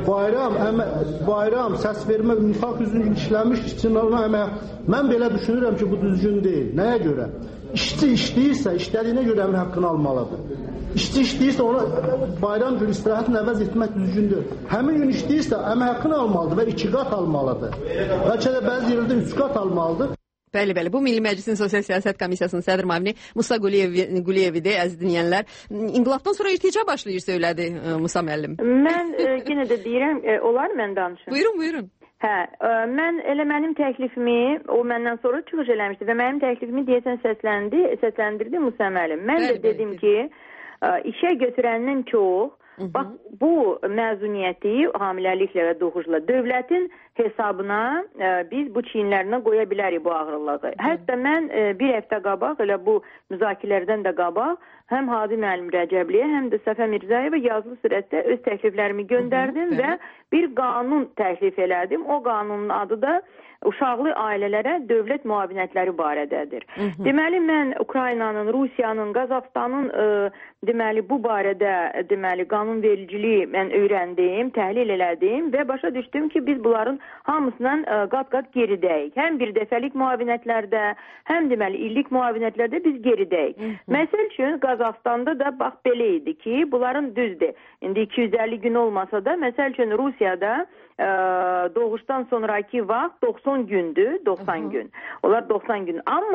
bayram, səs vermə, nifaq üzrə işləmiş işçinin əmək. Mən belə düşünürəm ki, bu düzgün deyil. Nəyə görə? İşçi işləyirsə, işlədiyinə görə əmək haqqını almalıdır. İşçi işləyirsə, ona bayram günü istirahətini əvəz etmək düzgündür. Həmin gün işləyirsə, əmək haqqını almalıdır və 2 qat almalıdır. Bəlkə də bəzi yerlərdə 3 qat almalıdır. Bəli, bu Milli Məclisin Sosial Siyasət Komissiyasının sədr müavini Musa Quliyevidir, əziz dinləyənlər. İnqilabdan sonra irtica başlayır, söylədi Musa müəllim. Mən yenə də deyirəm, olar mən danışım. Buyurun. Hə, mən elə mənim təklifimi, o məndən sonra çıxış eləmişdi və mənim təklifimi deyəsən səsləndirdi Musa müəllim. Mən də dedim ki, işə götürəndən çox, bax, bu məzuniyyəti hamiləliklə və doğuşla dövlətin hesabına biz bu çiyinlərinə qoya bilərik bu ağırlığı. Hətta mən bir həftə qabaq, elə bu müzakirələrdən də qabaq, həm Hadi müəllim Rəcəbliyə, həm də Səfə Mirzəyevə yazılı sürətdə öz təkliflərimi göndərdim və bir qanun təklif elədim. O qanunun adı da uşaqlı ailələrə dövlət müavinətləri barədədir. Deməli, mən Ukraynanın, Rusiyanın, Qazaxstanın deməli, bu barədə deməli, qanunvericiliyi mən öyrəndim, təhlil elədim və başa düşdüm ki, biz bunların hamısından qat-qat geridəyik. Həm bir dəfəlik müavinətlərdə, həm deməli, illik müavinətlərdə biz geridəyik. Məsəl üçün, Qazaxstanda da bax belə idi ki, bunların düzdür. İndi 250 gün olmasa da, məsəl üçün Rusiyada doğuşdan sonraki vaxt 90 gündür, 90 gün. Onlar 90 gün. Amma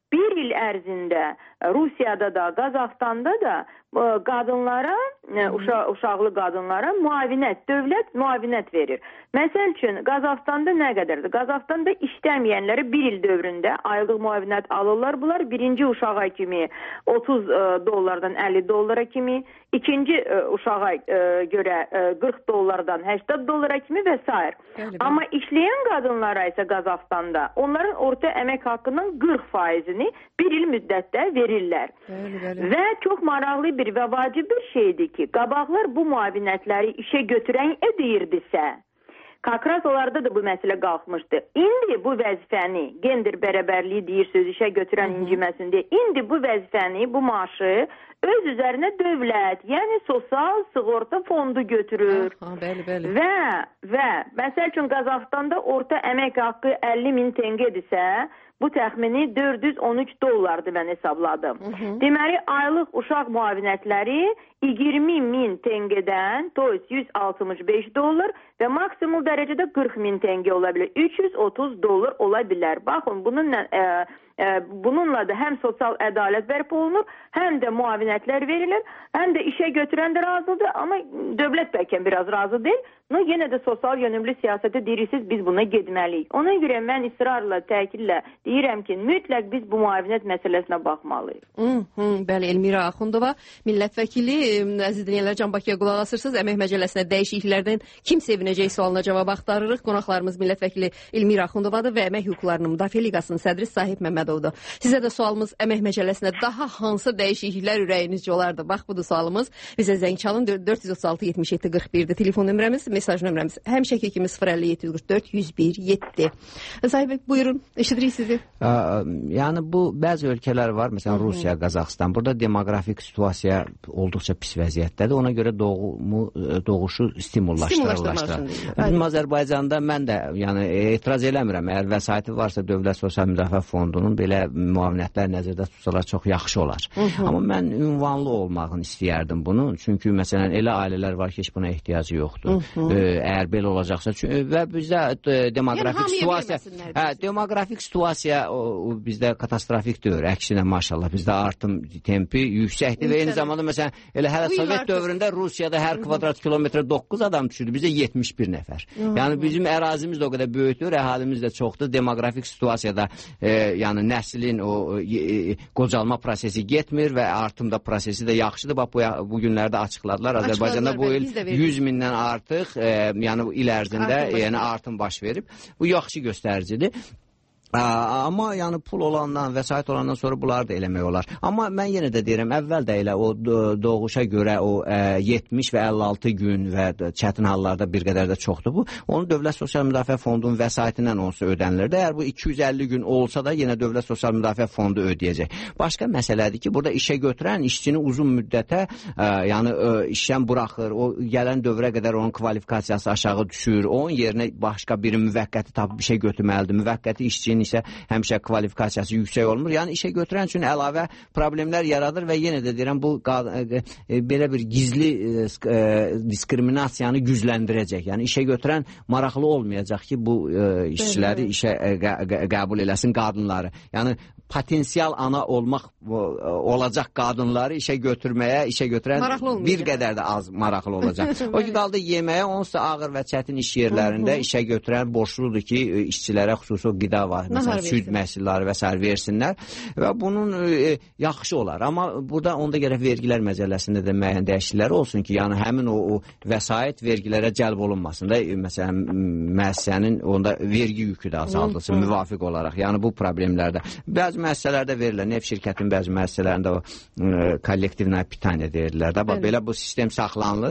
bir il ərzində Rusiyada da, Qazaxstanda da qadınlara, uşaqlı qadınlara müavinət, dövlət müavinət verir. Məsəl üçün, Qazaxstanda nə qədərdir? Qazaxstanda işləməyənləri bir il dövründə aylıq müavinət alırlar. Bunlar birinci uşağa kimi 30 dollardan 50 dollara kimi, ikinci uşağa görə 40 dollardan 80 dollara kimi və s. Amma işləyən qadınlara isə Qazaxstanda onların orta əmək haqqının 40%-ni bir il müddətdə verirlər. Və çox maraqlı bir və vacib bir şeydir ki, qabaqlar bu müavinətləri işə götürən edirdisə, Kakras onlarda da bu məsələ qalxmışdı. İndi bu vəzifəni, gender bərabərliyi deyirsiniz, işə götürən inciməsin deyə, indi bu vəzifəni, bu maaşı öz üzərinə dövlət, yəni sosial sığorta fondu götürür. Və məsəl üçün Qazaxstanda orta əmək haqqı 50.000 tengədirsə, bu təxmini 413 dollardır mən hesabladım. Deməli, aylıq uşaq müavinətləri 20.000 tengədən 165 dollar və maksimum dərəcədə 40.000 tengə ola bilər. 330 dollar ola bilər. Baxın, bununla da həm sosial ədalət bərpa olunur, həm də müavinətlər verilir, həm də işə götürən də razıdır, amma dövlət bəlkə biraz razı deyil. No, yenə də sosial yönümlü siyasətə deyirsiniz, biz buna getməliyik. Ona görə mən israrla, təkidlə deyirəm ki, mütləq biz bu müavinət məsələsinə baxmalıyıq. Bəli, Elmira Axundova, millət vəkili, əziz dinləyənlər, Can Bakıya qulaq asırsınız. Əmək məcəlləsinə dəyişikliklərdən kim sevinəcək sualına cavab axtarırıq. Qonaqlarımız millət vəkili Elmira Axundovadır və Əmək Hüquqlarının Müdafiə Liqasının sədri Sahib Məmmədovdur. Sizə də sualımız Əmək məcəlləsinə daha hansı dəyişikliklər ürəyinizcə olardı? Bax, budur sualımız. Bizə zəng çalın, 436-77-41-dir telefon nömrəmiz. Mesaj nömrəmiz həmişəki kimi 050-744-101-7. Sahib, buyurun, eşidirik sizi. Yəni, bu bəzi ölkələr var, məsələn, Rusiya, Qazaxstan. Burada demoqrafik situasiya olduqca pis vəziyyətdədir. Ona görə doğuşu stimullaşdırılır. Bizim Azərbaycanda mən də etiraz eləmirəm. Əgər vəsaiti varsa Dövlət Sosial Müdafiə Fondunun belə müavinətlər nəzərdə tutsalar çox yaxşı olar. Amma mən ünvanlı olmağını istəyərdim bunu. Çünki, məsələn, elə ailələr var ki, heç buna ehtiyacı yoxdur. Əgər belə olacaqsa və bizdə demoqrafik situasiya bizdə katastrofik deyil. Əksinə, maşallah, bizdə artım tempi yüksəkdir və eyni zamanda məsələn elə hələ Sovet dövründə Rusiyada hər kvadrat kilometrə 9 adam düşürdü, bizdə 71 nəfər. Yəni bizim ərazimiz də o qədər böyükdür, əhalimiz də çoxdur. Demoqrafik situasiyada yəni nəslin o qocalma prosesi getmir və artım da prosesi də yaxşıdır. Bax bu günlərdə açıqladılar. Azərbaycanda bu il 100 mindən artıq yəni il ərzində artım baş verib. Bu yaxşı göstəricidir. Amma yəni pul olandan, vəsait olandan sonra bunları da eləmək olar. Amma mən yenə də deyirəm, əvvəl də elə o doğuşa görə o 70 və 56 gün və çətin hallarda bir qədər də çoxdur bu. Onu Dövlət Sosial Müdafiə Fondunun vəsaitindən onsa ödənilirdi. Əgər bu 250 gün olsa da yenə Dövlət Sosial Müdafiə Fondu ödəyəcək. Başqa məsələdir ki, burada işə götürən işçini uzun müddətə yəni işdən buraxır. O gələn dövrə qədər onun kvalifikasiyası aşağı düşür. Onun yerinə başqa bir müvəqqəti tapıb işə götürməlidir. Müvəqqəti işçinin isə həmişə kvalifikasiyası yüksək olmur. Yəni işə götürən üçün əlavə problemlər yaradır və yenə də deyirəm bu belə bir gizli diskriminasiyanı gücləndirəcək. Yəni işə götürən maraqlı olmayacaq ki, bu işçiləri işə qəbul eləsin qadınları. Yəni potensial ana olacaq qadınları işə götürən bir qədər də az maraqlı olacaq. O ki, qaldı yeməyə, onsuz ağır və çətin iş yerlərində işə götürən borçludur ki, işçilərə xüsusi qida var. Məsələn, süd məhsulları və s. versinlər və bunun yaxşı olar. Amma burada onda gərək vergilər məcəlləsində də müəyyən dəyişikliklər olsun ki, yəni həmin o vəsait vergilərə cəlb olunmasın da, məsələn, müəssisənin onda vergi yükü də azaldılsın müvafiq olaraq. Yəni bu problemlərdə. Bəzi müəssisələrdə verirlər, neft şirkətinin bəzi müəssisələrində o kollektiv pitaniya deyirlər də. Belə bu sistem saxlanılır.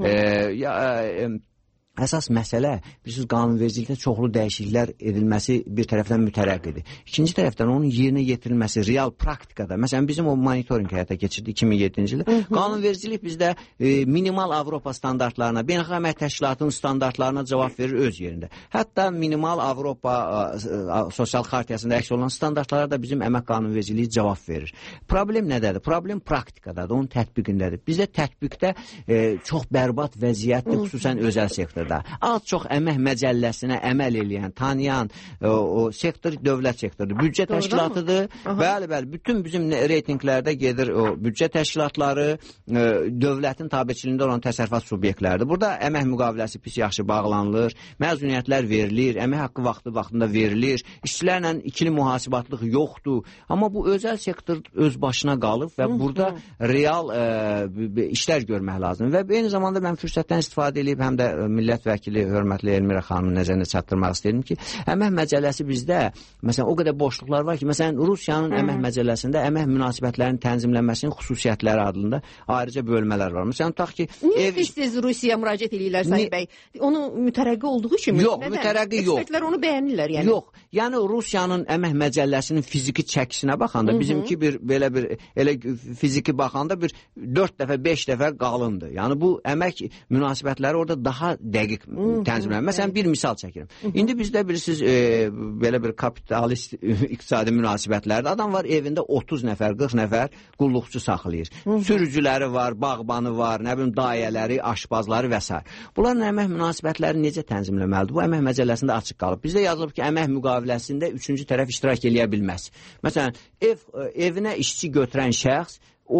Əsas məsələ, bilirsiniz, qanunvericilikdə çoxlu dəyişikliklər edilməsi bir tərəfdən mütərəqqidir. İkinci tərəfdən onun yerinə yetirilməsi real praktikada, məsələn, bizim o monitoring həyata keçirdi 2007-ci ildə. Qanunvericilik bizdə minimal Avropa standartlarına, Beynəlxalq Əmək Təşkilatının standartlarına cavab verir öz yerində. Hətta minimal Avropa sosial xartiyasında əks olunan standartlara da bizim əmək qanunvericiliyi cavab verir. Problem nədədir? Problem praktikadadır, onun tətbiqindədir. Bizdə tətbiqdə çox bərbad vəziyyətdir, xüsusən özəl sektorda. sektorda az-çox əmək məcəlləsinə əməl eləyən, tanıyan o sektor dövlət sektorudur. Büdcə təşkilatıdır. Bəli, bütün bizim reytinqlərdə gedir o büdcə təşkilatları, dövlətin tabeçiliyində olan təsərrüfat subyektləridir. Burada əmək müqaviləsi pis yaxşı bağlanılır, məzuniyyətlər verilir, əmək haqqı vaxtında verilir, işçilərlə ikili mühasibatlıq yoxdur. Amma bu özəl sektor öz başına qalıb və burada real işlər görmək lazım. Və eyni zamanda mən fürsətdən istifadə edib həm də millət vəkili hörmətli Elmira xanımın nəzərinə çatdırmaq istəyirəm ki, əmək məcəlləsi bizdə məsələn o qədər boşluqlar var ki, məsələn Rusiyanın əmək məcəlləsində əmək münasibətlərinin tənzimlənməsinin xüsusiyyətləri adında ayrıca bölmələr var. Məsələn tutaq ki, niyə siz Rusiyaya müraciət edirlər Sahib bəy? Onu mütərəqqi olduğu üçün yox, mütərəqqi yox. Ekspertlər onu bəyənirlər yəni. Yox. Yəni Rusiyanın əmək məcəlləsinin fiziki çəkisinə baxanda bizimki belə bir fiziki baxanda bir 4 dəfə, 5 dəfə qalındır. Yəni bu əmək münasibətləri orada daha dəqiq tənzimlənir. Məsələn bir misal çəkirəm. İndi bizdə bilirsiniz belə bir kapitalist iqtisadi münasibətlərdə adam var evində 30 nəfər, 40 nəfər qulluqçu saxlayır. Sürücüləri var, bağbanı var, nə bilim dayələri, aşpazları və s. Bunların əmək münasibətləri necə tənzimləməlidir? Bu əmək məcəlləsində açıq qalıb. Bizdə yazılıb ki, əmək müqaviləsində üçüncü tərəf iştirak eləyə bilməz. Məsələn, evinə işçi götürən şəxs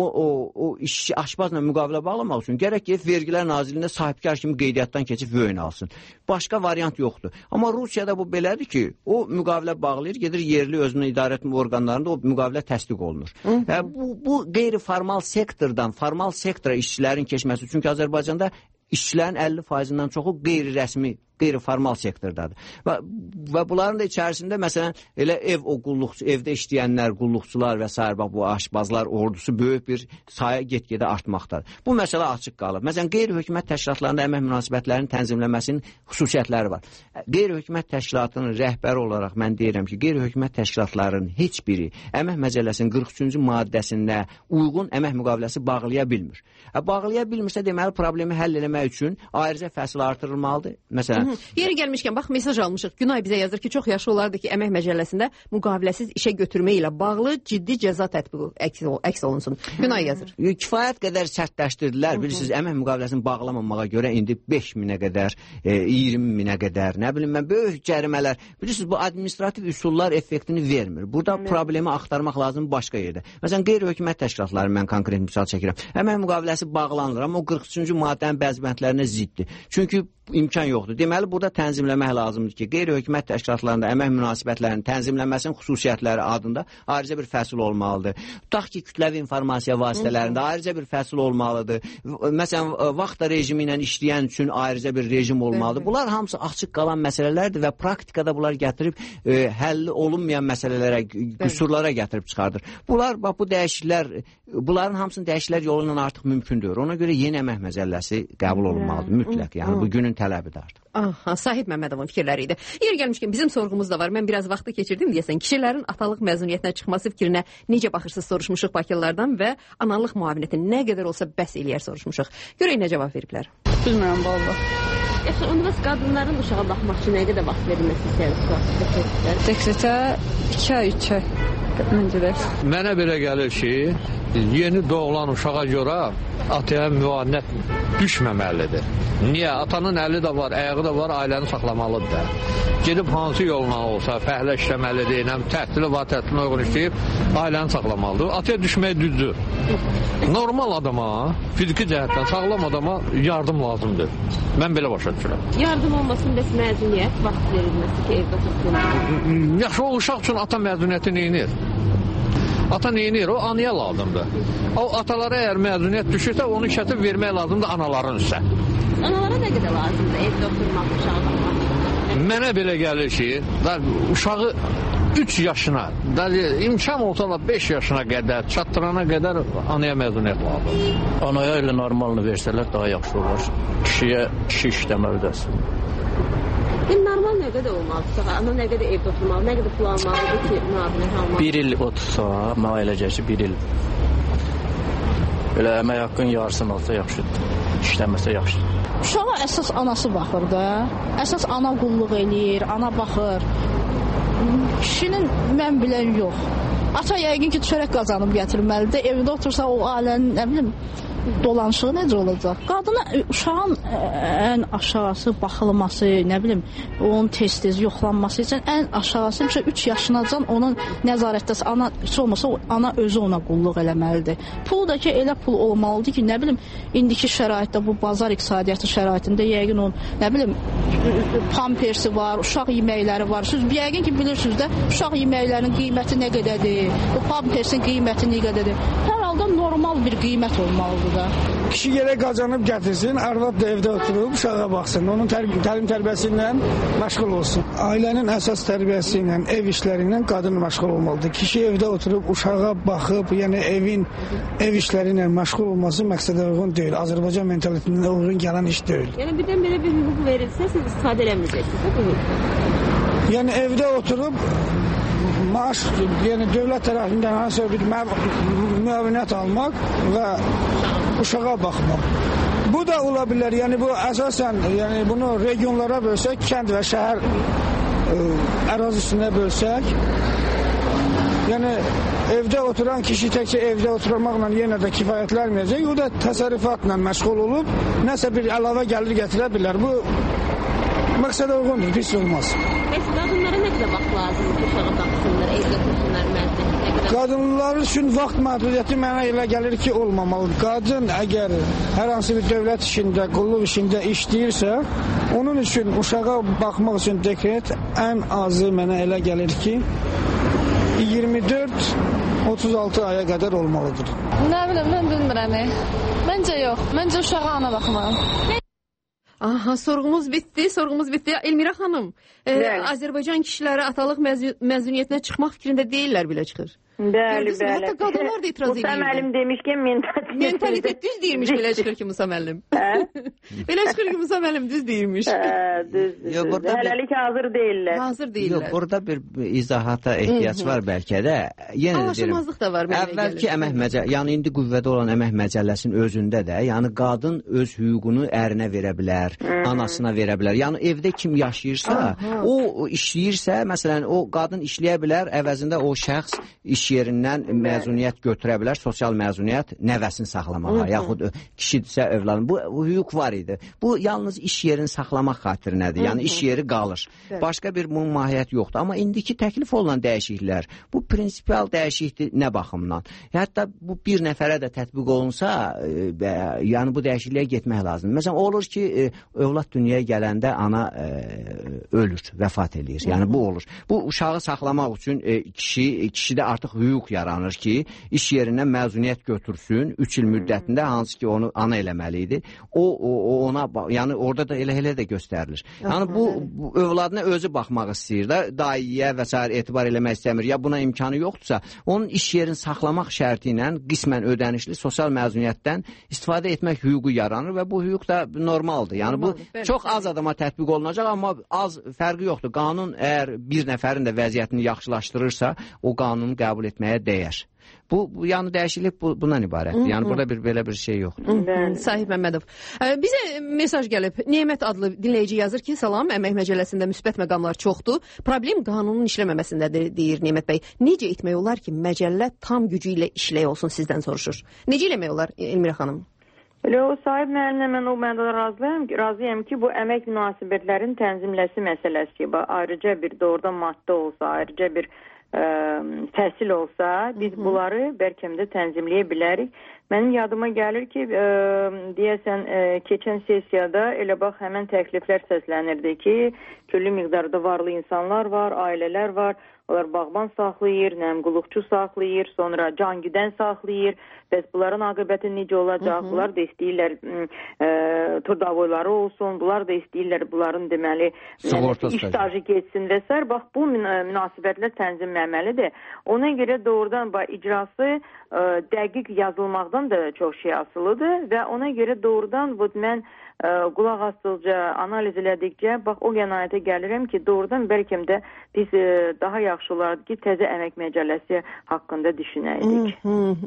o işçi aşpazla müqavilə bağlamaq üçün gərək ki, Vergilər Nazirliyində sahibkar kimi qeydiyyatdan keçib vöyün alsın. Başqa variant yoxdur. Amma Rusiyada bu belədir ki, o müqavilə bağlayır, gedir yerli özünün idarə etmə orqanlarında o müqavilə təsdiq olunur. Bu qeyri-formal sektordan formal sektora işçilərin keçməsi, çünki Azərbaycanda işçilərin 50%-dən çoxu qeyri-rəsmi, qeyri-formal sektordadır. Və bunların da içərisində məsələn elə evdə işləyənlər, qulluqçular və s. bu aşbazlar ordusu böyük bir sayı get-gedə artmaqdadır. Bu məsələ açıq qalıb. Məsələn, qeyri-hökumət təşkilatlarında əmək münasibətlərinin tənzimlənməsinin xüsusiyyətləri var. Qeyri-hökumət təşkilatının rəhbəri olaraq mən deyirəm ki, qeyri-hökumət təşkilatlarının heç biri əmək məcəlləsinin 43-cü maddəsində uyğun əmək müqaviləsi bağlaya bilmir. Bağlaya bilmirsə, deməli problemi həll etmək üçün ayrıca fəsil artırılmalıdır. Məsələn, yeri gəlmişkən, bax, mesaj almışıq. Günay bizə yazır ki, çox yaxşı olardı ki, əmək məcəlləsində müqaviləsiz işə götürmə ilə bağlı ciddi cəza tətbiqi əks olunsun. Günay yazır. Kifayət qədər sərtləşdirdilər. Bilirsiniz, əmək müqaviləsini bağlamamağa görə indi 5.000-ə qədər, 20.000-ə qədər, nə bilim mən, böyük cərimələr. Bilirsiniz, bu administrativ üsullar effektini vermir. Burada problemi axtarmaq lazım başqa yerdə. Məsələn, qeyri-hökumət təşkilatları, mən konkret misal çəkirəm. Əmək müqaviləsi bağlanılır, amma o 43-cü maddənin bəzi bəndlərinə ziddir. Çünki imkan yoxdur. Deməli, burada tənzimləmək lazımdır ki, qeyri-hökumət təşkilatlarında əmək münasibətlərinin tənzimlənməsinin xüsusiyyətləri adında ayrıca bir fəsil olmalıdır. Tutaq ki, kütləvi informasiya vasitələrində ayrıca bir fəsil olmalıdır. Məsələn, vaxt rejimi ilə işləyən üçün ayrıca bir rejim olmalıdır. Bunlar hamısı açıq qalan məsələlərdir və praktikada bunlar gətirib həlli olunmayan məsələlərə, qüsurlara gətirib çıxardır. Bunlar, bax, bunların hamısını dəyişikliklər yolu ilə artıq mümkündür. Ona görə yeni əmək məcəlləsi qəbul olunmalıdır, mütləq. Yəni, bu günün tələbidir artıq. Sahib Məmmədovun fikirləri idi. Yer gəlmişkən bizim sorğumuz da var. Mən biraz vaxtı keçirdim deyəsən. Kişilərin atalıq məzuniyyətinə çıxması fikrinə necə baxırsınız soruşmuşuq bakılılardan və analıq müavinəti nə qədər olsa bəs eləyər soruşmuşuq. Görək nə cavab veriblər. Bilmirəm, valla. Üniversitet qadınların uşağa baxmaq üçün nə qədər vaxt verilməsi istəyir? Dekretə 2 ay, 3 ay. Mənə belə gəlir ki, yeni doğulan uşağa görə ataya müavinət düşməməlidir. Niyə? Atanın əli də var, ayağı da var, ailəni saxlamalıdır da. Gedib hansı yolla olsa, fəhlə işləməlidir, təhsili var, təhsilinə uyğun işləyib, ailəni saxlamalıdır. Ataya düşmək düzdür. Normal adama, fiziki cəhətdən sağlam adama yardım lazımdır. Mən belə başa düşürəm. Yardım olmasın bəs məzuniyyət vaxt verilməsi ki, evdə tutulur. Yaxşı, o uşaq üçün ata məzuniyyəti neyinir? Ata neyinir? O anaya lazımdır. O atalara əgər məzuniyyət düşürsə, onu işlətib vermək lazımdır anaların üstə. Analara nə qədər lazımdır evdə oturmaq, uşağı baxmaq? Mənə belə gəlir ki, uşağı 3 yaşına, imkan olsa da 5 yaşına qədər, çatdırana qədər anaya məzuniyyət lazımdır. Anaya ilə normalını versələr daha yaxşı olar. Kişiyə kişi işləməlidir. Normal nə qədər olmalıdır? Ana nə qədər evdə oturmalı, nə qədər pul almalıdır ki, müavinət almalıdır? 1 il otursa, mənə elə gəlir ki, 1 il. Elə əmək haqqın yarısını alsa yaxşıdır, işləməsə yaxşıdır. Uşağa əsas anası baxır da, əsas ana qulluq eləyir, ana baxır. Kişinin mən bilən yox. Ata yəqin ki, çörək qazanıb gətirməlidir, evdə otursa o ailənin, nə bilim, dolanışığı necə olacaq? Qadına uşağın ən aşağısı baxılması, nə bilim, onun tez-tez yoxlanması üçün ən aşağısı 3 yaşınacan onun nəzarətdəsi. Ana heç olmasa ana özü ona qulluq eləməlidir. Pul da ki elə pul olmalıdır ki, nə bilim, indiki şəraitdə bu bazar iqtisadiyyatı şəraitində yəqin onun, nə bilim, pampersi var, uşaq yeməkləri var. Siz yəqin ki bilirsiniz də uşaq yeməklərinin qiyməti nə qədərdir, o pampersin qiyməti nə qədərdir. Hər halda normal bir qiymət olmalıdır da. Kişi yerə qazanıb gətirsin, arvad da evdə oturub uşağa baxsın, onun təlim tərbiyəsi ilə məşğul olsun. Ailənin əsas tərbiyəsi ilə, ev işləri ilə qadın məşğul olmalıdır. Kişi evdə oturub uşağa baxıb, yəni ev işləri ilə məşğul olması məqsədə uyğun deyil. Azərbaycan mentalitetində uyğun gələn iş deyil. Yəni birdən belə bir hüquq verilsə, siz istifadə eləməyəcəksiniz bu hüquqdan? Yəni evdə oturub maaş, yəni dövlət tərəfindən hansısa bir müavinət almaq və uşağa baxmaq. Bu da ola bilər. Yəni bu əsasən, yəni bunu regionlara bölsək, kənd və şəhər ərazisinə bölsək, yəni evdə oturan kişi təkcə evdə oturmaqla yenə də kifayətlənməyəcək. O da təsərrüfatla məşğul olub, nəsə bir əlavə gəlir gətirə bilər. Bu məqsədə uyğundur, pis olmaz. Bəs qadınlara nə qədər vaxt lazımdır ki, uşağa baxsınlar, evdə otursunlar, məzəniyyət? Qadınlar üçün vaxt məhdudiyyəti mənə elə gəlir ki, olmamalıdır. Qadın əgər hər hansı bir dövlət işində, qulluq işində işləyirsə, onun üçün uşağa baxmaq üçün dekret ən azı mənə elə gəlir ki, 24-36 aya qədər olmalıdır. Nə bilim, mən bilmirəm. Məncə yox. Məncə uşağa ana baxmalı. Aha, sorğumuz bitdi. Elmira xanım, Azərbaycan kişiləri atalıq məzuniyyətinə çıxmaq fikrində deyirlər belə çıxır. Bəli. Hətta qadınlar da itiraz edirlər. Musa müəllim demişkən mentalitet düz deyirmiş belə çıxır ki, Musa müəllim. Belə çıxır ki, Musa müəllim düz deyirmiş. Düzdür. Hələlik hazır deyirlər. Yox, burada bir izahata ehtiyac var bəlkə də. Yenə də deyirəm. Anlaşılmazlıq da var. Əvvəlki əmək məcəlləsi, yəni indi qüvvədə olan əmək məcəlləsinin özündə də, yəni qadın öz hüququnu ərinə verə bilər, anasına verə bilər. Yəni evdə kim yaşayırsa, o işləyirsə, məsələn, o qadın işləyə bilər, əvəzində o şəxs iş yerindən məzuniyyət götürə bilər, sosial məzuniyyət nəvəsini saxlamağa, yaxud kişidirsə övladın. Bu hüquq var idi. Bu yalnız iş yerini saxlamaq xatirinədir. Yəni iş yeri qalır. Başqa bir bunun mahiyyəti yoxdur. Amma indiki təklif olunan dəyişikliklər, bu prinsipial dəyişiklikdir nə baxımdan? Hətta bu bir nəfərə də tətbiq olunsa, yəni bu dəyişikliyə getmək lazımdır. Məsələn, olur ki, övlad dünyaya gələndə ana ölür, vəfat eləyir. Yəni bu olur. Bu uşağı saxlamaq üçün kişidə artıq hüquq yaranır ki, iş yerindən məzuniyyət götürsün 3 il müddətində, hansı ki onu ana eləməli idi. O ona, yəni orada da elə də göstərilir. Yəni bu övladına özü baxmaq istəyir də, dayıya və s. etibar eləmək istəmir. Ya buna imkanı yoxdursa, onun iş yerini saxlamaq şərti ilə qismən ödənişli sosial məzuniyyətdən istifadə etmək hüququ yaranır və bu hüquq da normaldır. Yəni bu çox az adama tətbiq olunacaq, amma az fərqi yoxdur. Qanun əgər bir nəfərin də vəziyyətini yaxşılaşdırırsa, o qanunu qəbul etməyə dəyər. Bu yəni dəyişiklik bundan ibarətdir. Yəni burada belə bir şey yoxdur. Sahib Məmmədov. Bizə mesaj gəlib. Nemət adlı dinləyici yazır ki, salam, əmək məcəlləsində müsbət məqamlar çoxdur. Problem qanunun işləməməsindədir, deyir Nemət bəy. Necə etmək olar ki, məcəllə tam gücü ilə işləyə olsun, sizdən soruşur. Necə eləmək olar, Elmira xanım? Elə o sahib müəllimlə mən o məndə razıyam ki, bu əmək münasibətlərin tənzimləsi məsələsi, ayrıca bir doğrudan maddə olsa, ayrıca bir təhsil olsa, biz bunları bəlkə də tənzimləyə bilərik. Mənim yadıma gəlir ki, deyəsən, keçən sesiyada elə bax, həmən təkliflər səslənirdi ki, küllü miqdarda varlı insanlar var, ailələr var, onlar bağban saxlayır, qulluqçu saxlayır, sonra cangüdən saxlayır. Bəs bunların aqibəti necə olacaq? Bunlar da istəyirlər turdavoyları olsun, bunlar da istəyirlər bunların deməli iş stajı geçsin və s. Bax, bu münasibətlər tənzimləməlidir. Ona görə doğrudan icrası dəqiq yazılmaqdan da çox şey asılıdır və ona görə doğrudan mən qulaq asılca, analiz elədikcə, bax, o qənaətə gəlirəm ki, doğrudan bəlkə də biz daha yaxşı olardı ki, təzə əmək məcəlləsi haqqında düşünəydik.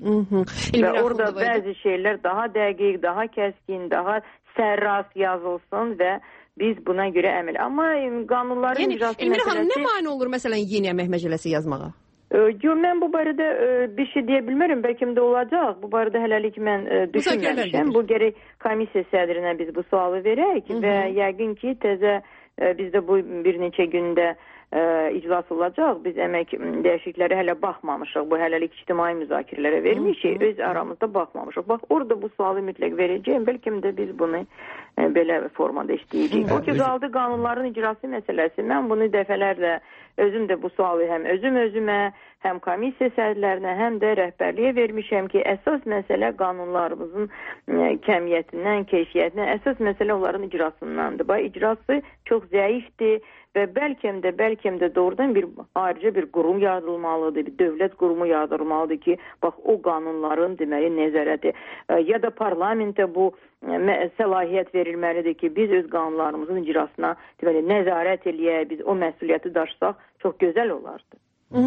Və orada bəzi şeylər daha dəqiq, daha kəskin, daha sərras yazılsın və biz buna görə əməl. Amma qanunların icrası Elmira xanım, nə mane olur məsələn yeni əmək məcəlləsi yazmağa? Mən bu barədə bir şey deyə bilmərəm, bəlkə də olacaq. Bu barədə hələlik mən düşünməmişəm. Bu gərək komissiya sədrinə biz bu sualı verək və yəqin ki, təzə bizdə bu bir neçə gündə iclas olacaq. Biz əmək dəyişiklikləri hələ baxmamışıq. Bu hələlik ictimai müzakirələrə vermişik. Öz aramızda baxmamışıq. Bax, orada bu sualı mütləq verəcəyim. Bəlkə də biz bunu belə formada işləyəcəyik. O ki, qaldı qanunların icrası məsələsi. Mən bunu dəfələrlə özüm də bu sualı həm özümə, həm komissiya sədrlərinə, həm də rəhbərliyə vermişəm ki, əsas məsələ qanunlarımızın kəmiyyətindən, keyfiyyətindən, əsas məsələ onların icrasındandır. Bax, icrası çox zəifdir və bəlkə də doğrudan ayrıca bir qurum yaradılmalıdır, bir dövlət qurumu yaradılmalıdır ki, bax, o qanunların deməli nəzarəti ya da parlamentə bu səlahiyyət verilməlidir ki, biz öz qanunlarımızın icrasına deməli nəzarət eləyək, biz o məsuliyyəti daşısaq çox gözəl olardı.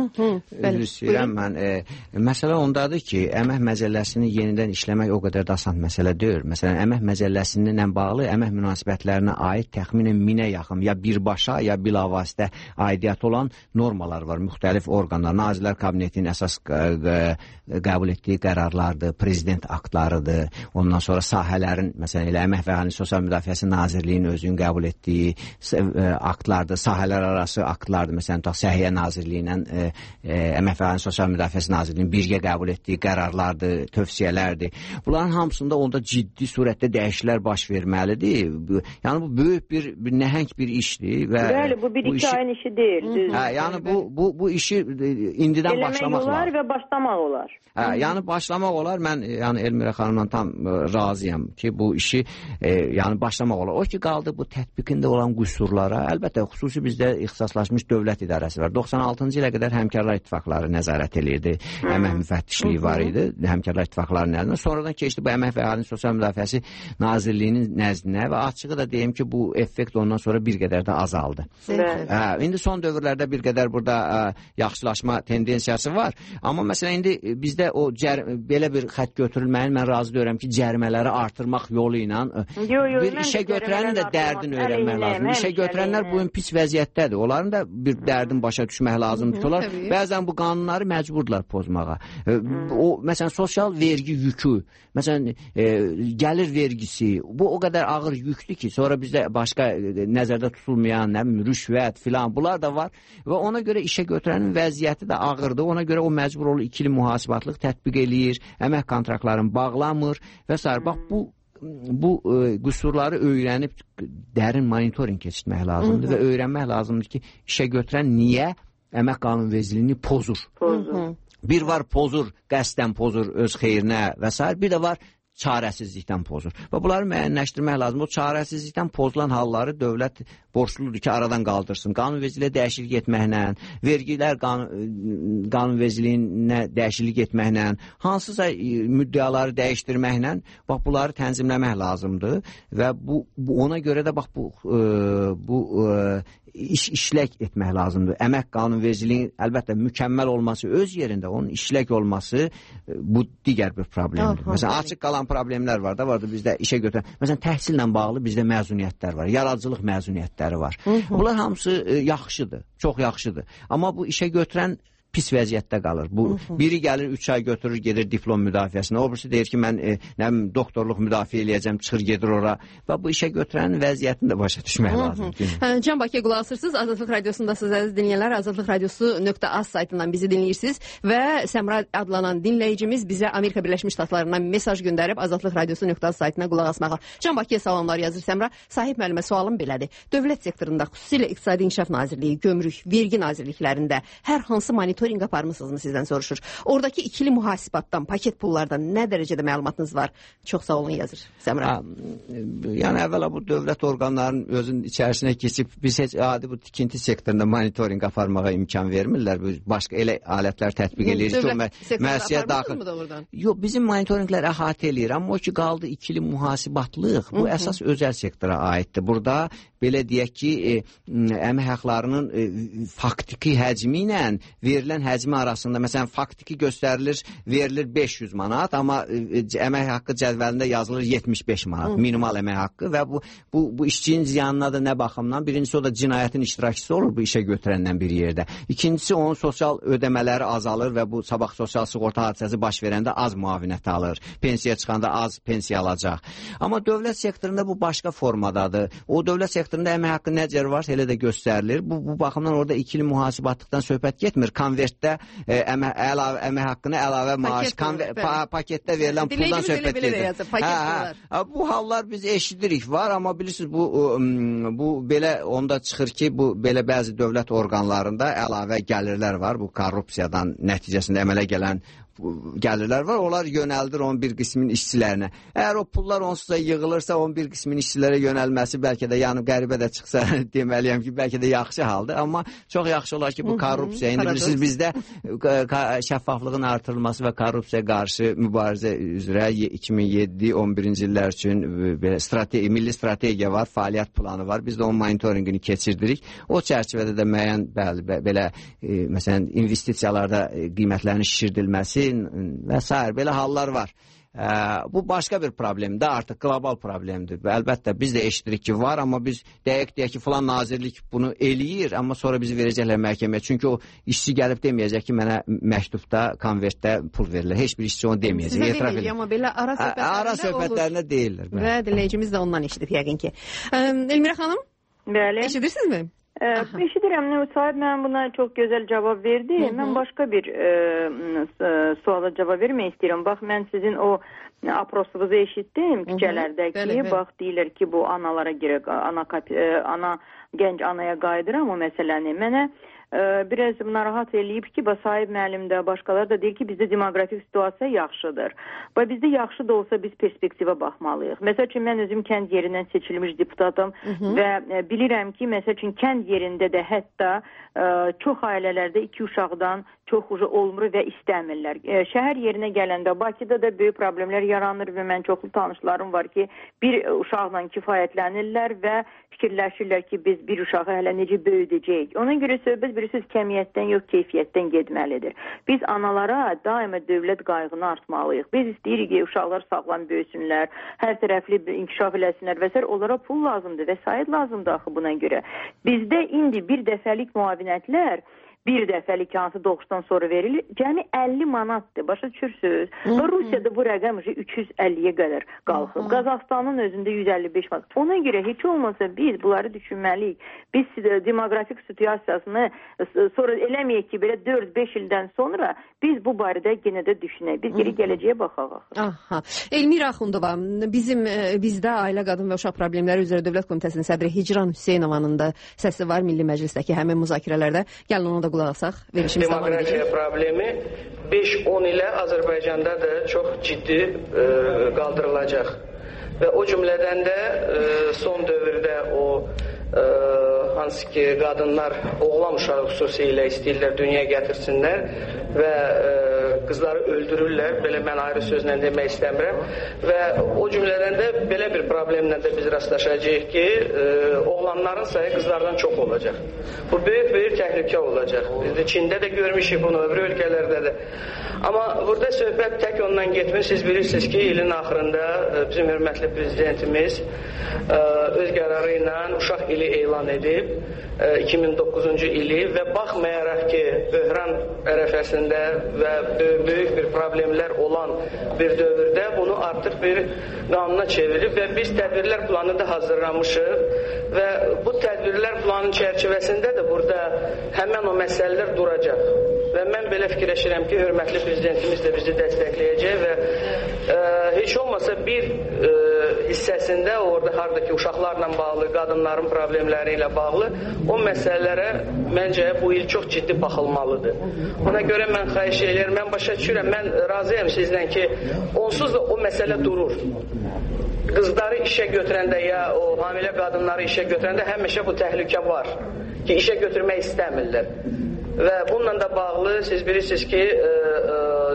Üzr istəyirəm mən. Məsələ ondadır ki, əmək məcəlləsini yenidən işləmək o qədər də asan məsələ deyil. Məsələn, əmək məcəlləsindən bağlı əmək münasibətlərinə aid təxminən 1000-ə yaxın ya birbaşa, ya bilavasitə aidiyyəti olan normalar var. Müxtəlif orqanlar, Nazirlər Kabinetinin əsas qəbul etdiyi qərarlardır, prezident aktlarıdır. Ondan sonra sahələrin, məsələn, elə Əmək və Əhalinin Sosial Müdafiəsi Nazirliyinin özünün qəbul etdiyi aktlardır, sahələr arası aktlardır. Məsələn, Səhiyyə Nazirliyindən Əmək və Əhalinin Sosial Müdafiəsi Nazirliyinin birgə qəbul etdiyi qərarlardır, tövsiyələrdir. Bunların hamısında onda ciddi surətdə dəyişikliklər baş verməlidir. Yəni bu böyük bir nəhəng bir işdir və bəli, bu bir-iki ayın işi deyil. Yəni bu işi indidən başlamaq olar və başlamaq olar. Yəni başlamaq olar. Mən yəni Elmirə xanımla tam razıyam ki, bu işi yəni başlamaq olar. O ki qaldı bu tətbiqində olan qüsurlara, əlbəttə xüsusi bizdə ixtisaslaşmış dövlət idarəsi var. 96-cı ilə qədər Həmkarlar İttifaqları nəzarət edirdi. Əmək müfəttişliyi var idi. Həmkarlar İttifaqları nəzdində. Sonradan keçdi bu Əmək və Əhalinin Sosial Müdafiəsi Nazirliyinin nəzdinə və açığı da deyim ki, bu effekt ondan sonra bir qədər də azaldı. İndi son dövrlərdə bir qədər burada yaxşılaşma tendensiyası var. Amma məsələn indi bizdə o belə bir xətt götürülməyini mən razı deyirəm ki, cərimələri artırmaq yolu ilə bir işə götürənin də dərdini öyrənmək lazımdır. İşə götürənlər bugün pis vəziyyətdədir. Onların da bir dərdin başa düşmək lazımdır ki, onlar bəzən bu qanunları məcburdular pozmağa. Məsələn, sosial vergi yükü, məsələn, gəlir vergisi, bu o qədər ağır yüktür ki, sonra bizdə başqa nəzərdə tutulmayan, rüşvət filan, bunlar da var və ona görə işə götürənin vəziyyəti də ağırdır. Ona görə o məcbur olur ikili mühasibatlıq tətbiq eləyir, əmək kontraktlarını bağlamır və s. Bax, bu qüsurları öyrənib dərin monitoring keçirmək lazımdır və öyrənmək lazımdır ki, işə götürən niyə əmək qanunvericiliyini pozur. Bir var pozur, qəsdən pozur öz xeyrinə və s. Bir də var çarəsizlikdən pozur. Və bunları müəyyənləşdirmək lazım. O çarəsizlikdən pozulan halları dövlət borçludur ki, aradan qaldırsın. Qanunvericiliyə dəyişiklik etməklə, vergilər qanunvericiliyinə dəyişiklik etməklə, hansısa müddəaları dəyişdirməklə bax, bunları tənzimləmək lazımdır və ona görə də bax, bu işlək etmək lazımdır. Əmək qanunvericiliyin əlbəttə mükəmməl olması öz yerində, onun işlək olması bu digər bir problemdir. Məsələn, açıq qalan problemlər var da, bizdə işə götürən. Məsələn, təhsillə bağlı bizdə məzuniyyətlər var, yaradıcılıq məzuniyyətləri var. Bunlar hamısı yaxşıdır, çox yaxşıdır. Amma bu işə götürən pis vəziyyətdə qalır. Biri gəlir 3 ay götürür, gedir diplom müdafiəsinə. O birisi deyir ki, mən doktorluq müdafiə eləyəcəm, çıxır gedir ora. Və bu işə götürənin vəziyyətini də başa düşmək lazımdır. Can Bakıya qulaq asırsınız. Azadlıq Radiosundasınız, əziz dinləyənlər. azadlıqradiosu.az saytından bizi dinləyirsiniz və Səmra adlanan dinləyicimiz bizə Amerika Birləşmiş Ştatlarından mesaj göndərib Azadlıq Radiosu.az saytına qulaq asmağa. Can Bakıya salamlar yazır Səmra. Sahib müəllimə sualım belədir. Dövlət sektorunda, xüsusilə İqtisadi İnkişaf Nazirliyi, Gömrük, vergi nazirliklərində hər hansı monitorinq aparmısınızmı sizdən soruşur. Oradakı ikili mühasibatdan, paket pullardan nə dərəcədə məlumatınız var? Çox sağ olun yazır Səmra. Yəni əvvəla bu dövlət orqanlarının özünün içərisinə keçib biz heç adi bu tikinti sektorunda monitorinq aparmağa imkan vermirlər. Başqa elə alətlər tətbiq edirik ki, müəssisəyə daxil. Yox, bizim monitorinqlər əhatə eləyir, amma o ki qaldı ikili mühasibatlıq, bu əsas özəl sektora aiddir. Burada belə deyək ki, əmək haqlarının faktiki həcmi ilə verilən həcmi arasında, məsələn, faktiki göstərilir, verilir 500 manat, amma əmək haqqı cədvəlində yazılır 75 manat, minimal əmək haqqı və bu işçinin ziyanına da nə baxımdan? Birincisi, o da cinayətin iştirakçısı olur bu işə götürəndən bir yerdə. İkincisi, onun sosial ödəmələri azalır və bu sabah sosial sığorta hadisəsi baş verəndə az müavinət alır, pensiya çıxanda az pensiya alacaq. Amma dövlət sektorunda bu başqa formadadır. O dövlət sektorunda əmək haqqı necə var, elə də göstərilir. Bu baxımdan orada ikili mühasibatlıqdan söhbət getmir. Konvertdə əmək haqqını əlavə maaş, paketdə verilən puldan söhbət gedir. Bu hallar biz eşidirik var, amma bilirsiniz bu belə onda çıxır ki, bu belə bəzi dövlət orqanlarında əlavə gəlirlər var. Bu korrupsiyadan nəticəsində əmələ gələn gəlirlər var, onlar yönəldir onun bir qismin işçilərinə. Əgər o pullar onsuz da yığılırsa, onun bir qismin işçilərə yönəlməsi bəlkə də, yəni qəribə də çıxsa deməliyəm ki, bəlkə də yaxşı haldır, amma çox yaxşı olar ki, bu korrupsiya, indi bilirsiniz, bizdə şəffaflığın artırılması və korrupsiya qarşı mübarizə üzrə 2007-11-ci illər üçün milli strategiya var, fəaliyyət planı var, biz də onun monitoringini keçirdirik. O çərçivədə də müəyyən belə, məsələn, investisiyalarda qiymətlərin şişirdilməsi və s. belə hallar var. Bu başqa bir problemdir, artıq qlobal problemdir. Əlbəttə, biz də eşidirik ki, var, amma biz deyək ki, filan nazirlik bunu eləyir, amma sonra bizi verəcəklər məhkəməyə. Çünki o işçi gəlib deməyəcək ki, mənə məktubda, konvertdə pul verilir. Heç bir işçi onu deməyəcək. Sizə deməyək, amma belə ara söhbətlərində deyirlər. Və dinləyicimiz də ondan eşidib, yəqin ki. Elmira xanım, eşidirsinizmi? Eşidirəm, sahib mən buna çox gözəl cavab verdi. Mən başqa bir suala cavab vermək istəyirəm. Bax, mən sizin o aprosunuzu eşitdim küçələrdəki. Bax, deyirlər ki, bu analara girək, gənc anaya qayıdıram o məsələni. Mənə biraz narahat eləyib ki, sahib müəllim də, başqaları da deyir ki, bizdə demoqrafik situasiya yaxşıdır. Və bizdə yaxşı da olsa biz perspektivə baxmalıyıq. Məsəl üçün, mən özüm kənd yerindən seçilmiş deputatım və bilirəm ki, məsəl üçün, kənd yerində də hətta çox ailələrdə 2 uşaqdan çox olmur və istəmirlər. Şəhər yerinə gələndə Bakıda da böyük problemlər yaranır və mən çoxlu tanışlarım var ki, bir uşaqla kifayətlənirlər və fikirləşirlər ki, biz bir uşağı hələ necə böyüdəcəyik. Ona görə söhbət bilirsiniz, kəmiyyətdən yox, keyfiyyətdən getməlidir. Biz analara daima dövlət qayğını artmalıyıq. Biz istəyirik ki, uşaqlar sağlam böyüsünlər, hər tərəfli inkişaf eləsinlər və s. Onlara pul lazımdır, vəsait lazımdır axı buna görə. Bizdə indi bir dəfəlik müavinətlər bir dəfəlik hansı doğuşdan sonra verilir, cəmi 50 manatdır, başa düşürsünüz. Və Rusiyada bu rəqəm 350-yə qədər qalxıb. Qazaxstanın özündə 155 manat. Ona görə heç olmasa biz bunları düşünməliyik. Biz demoqrafik situasiyasını sonra eləməyək ki, belə 4-5 ildən sonra biz bu barədə yenə də düşünək. Biz geri gələcəyə baxaq. Aha. Elmira Axundova, bizdə Ailə, Qadın və Uşaq Problemləri üzrə Dövlət Komitəsinin sədri Hicran Hüseynovanın da səsi var Milli Məclisdəki həmin müzakirələrdə. Gəlin ona da qulaq asaq. Demoqrafiya problemi 5-10 ilə Azərbaycanda da çox ciddi qaldırılacaq. Və o cümlədən də son dövrdə o hansı ki qadınlar oğlan uşağı xüsusilə istəyirlər dünyaya gətirsinlər və qızları öldürürlər. Belə mən ayrı sözlə demək istəmirəm. Və o cümlədən də belə bir problemlə də biz rastlaşacağıq ki, oğlanların sayı qızlardan çox olacaq. Bu böyük təhlükə olacaq. Biz də Çində də görmüşük bunu, öbür ölkələrdə də. Amma burada söhbət tək ondan getmir. Siz bilirsiniz ki, ilin axırında bizim hörmətli prezidentimiz öz qərarı ilə uşaq ili elan edib 2009-cu ili və baxmayaraq ki, böhran ərəfəsində və böyük bir problemlər olan bir dövrdə bunu artıq bir qanuna çevirib və biz tədbirlər planı da hazırlamışıq və bu tədbirlər planının çərçivəsində də burada həmən o məsələlər duracaq. Və mən belə fikirləşirəm ki, hörmətli prezidentimiz də bizi dəstəkləyəcək və heç olmasa bir hissəsində orada haradakı uşaqlarla bağlı, qadınların problemləri ilə bağlı o məsələlərə məncə bu il çox ciddi baxılmalıdır. Ona görə mən xahiş edirəm, mən başa düşürəm, mən razıyam sizlə ki, onsuz da o məsələ durur. Qızları işə götürəndə ya o hamilə qadınları işə götürəndə həmişə bu təhlükə var ki, işə götürmək istəmirlər. Və bununla da bağlı siz bilirsiniz ki,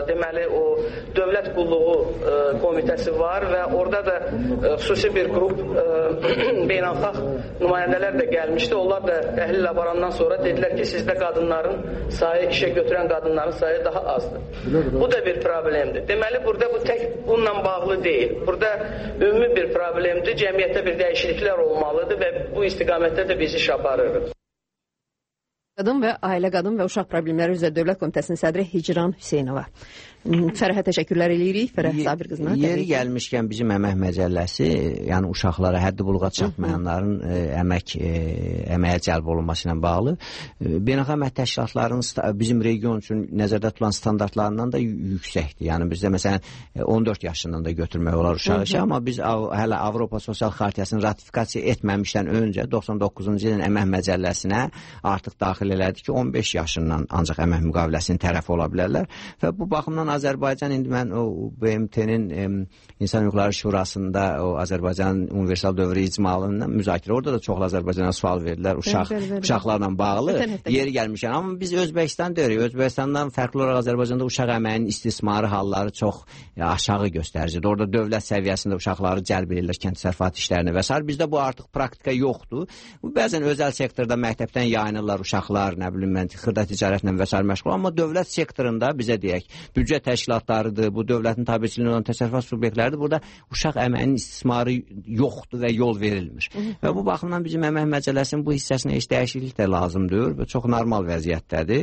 deməli o dövlət qulluğu komitəsi var və orada da xüsusi bir qrup beynəlxalq nümayəndələr də gəlmişdi. Onlar da təhlil aparandan sonra dedilər ki, sizdə qadınların sayı, işə götürən qadınların sayı daha azdır. Bu da bir problemdir. Deməli, burada bu tək bununla bağlı deyil. Burada ümumi bir problemdir. Cəmiyyətdə bir dəyişikliklər olmalıdır və bu istiqamətdə də biz iş aparırıq. Qadın və Ailə Qadın və Uşaq Problemləri üzrə Dövlət Komitəsinin sədri Hicran Hüseynova. Fərəhə təşəkkürlər edirik. Fərəh Sabir qızına. Yeri gəlmişkən bizim əmək məcəlləsi, yəni uşaqlara, həddi buluğa çatmayanların əməyə cəlb olunması ilə bağlı beynəlxalq əmək təşkilatlarının bizim region üçün nəzərdə tutulan standartlarından da yüksəkdir. Yəni bizdə məsələn 14 yaşından da götürmək olar uşağı işə, amma biz hələ Avropa Sosial Xartiyasını ratifikasiya etməmişdən öncə 99-cu ilin əmək məcəlləsinə artıq daxil elədik ki, 15 yaşından ancaq əmək müqaviləsinin tərəfi ola bilərlər və bu baxımdan Azərbaycan indi mən o BMT-nin İnsan Hüquqları Şurasında o Azərbaycanın universal dövrü icmalından müzakirə, orada da çoxlu Azərbaycana sual verdilər uşaqlarla bağlı. Yeri gəlmişən, amma biz Özbəkistan deyirik. Özbəkistandan fərqli olaraq Azərbaycanda uşaq əməyinin istismarı halları çox aşağı göstəricidir. Orada dövlət səviyyəsində uşaqları cəlb edirlər kənd təsərrüfatı işlərinə və s. Bizdə bu artıq praktika yoxdur. Bəzən özəl sektorda məktəbdən yayınırlar uşaqlar, nə bilim mən xırda ticarətlə və s. məşğul, amma dövlət sektorunda bizə deyək, büdcə təşkilatlarıdır, bu dövlətin tabiçiliyində olan təsərrüfat subyektləridir. Burada uşaq əməyinin istismarı yoxdur və yol verilmir. Və bu baxımdan bizim əmək məcəlləsinin bu hissəsinə heç dəyişiklik də lazımdır və çox normal vəziyyətdədir.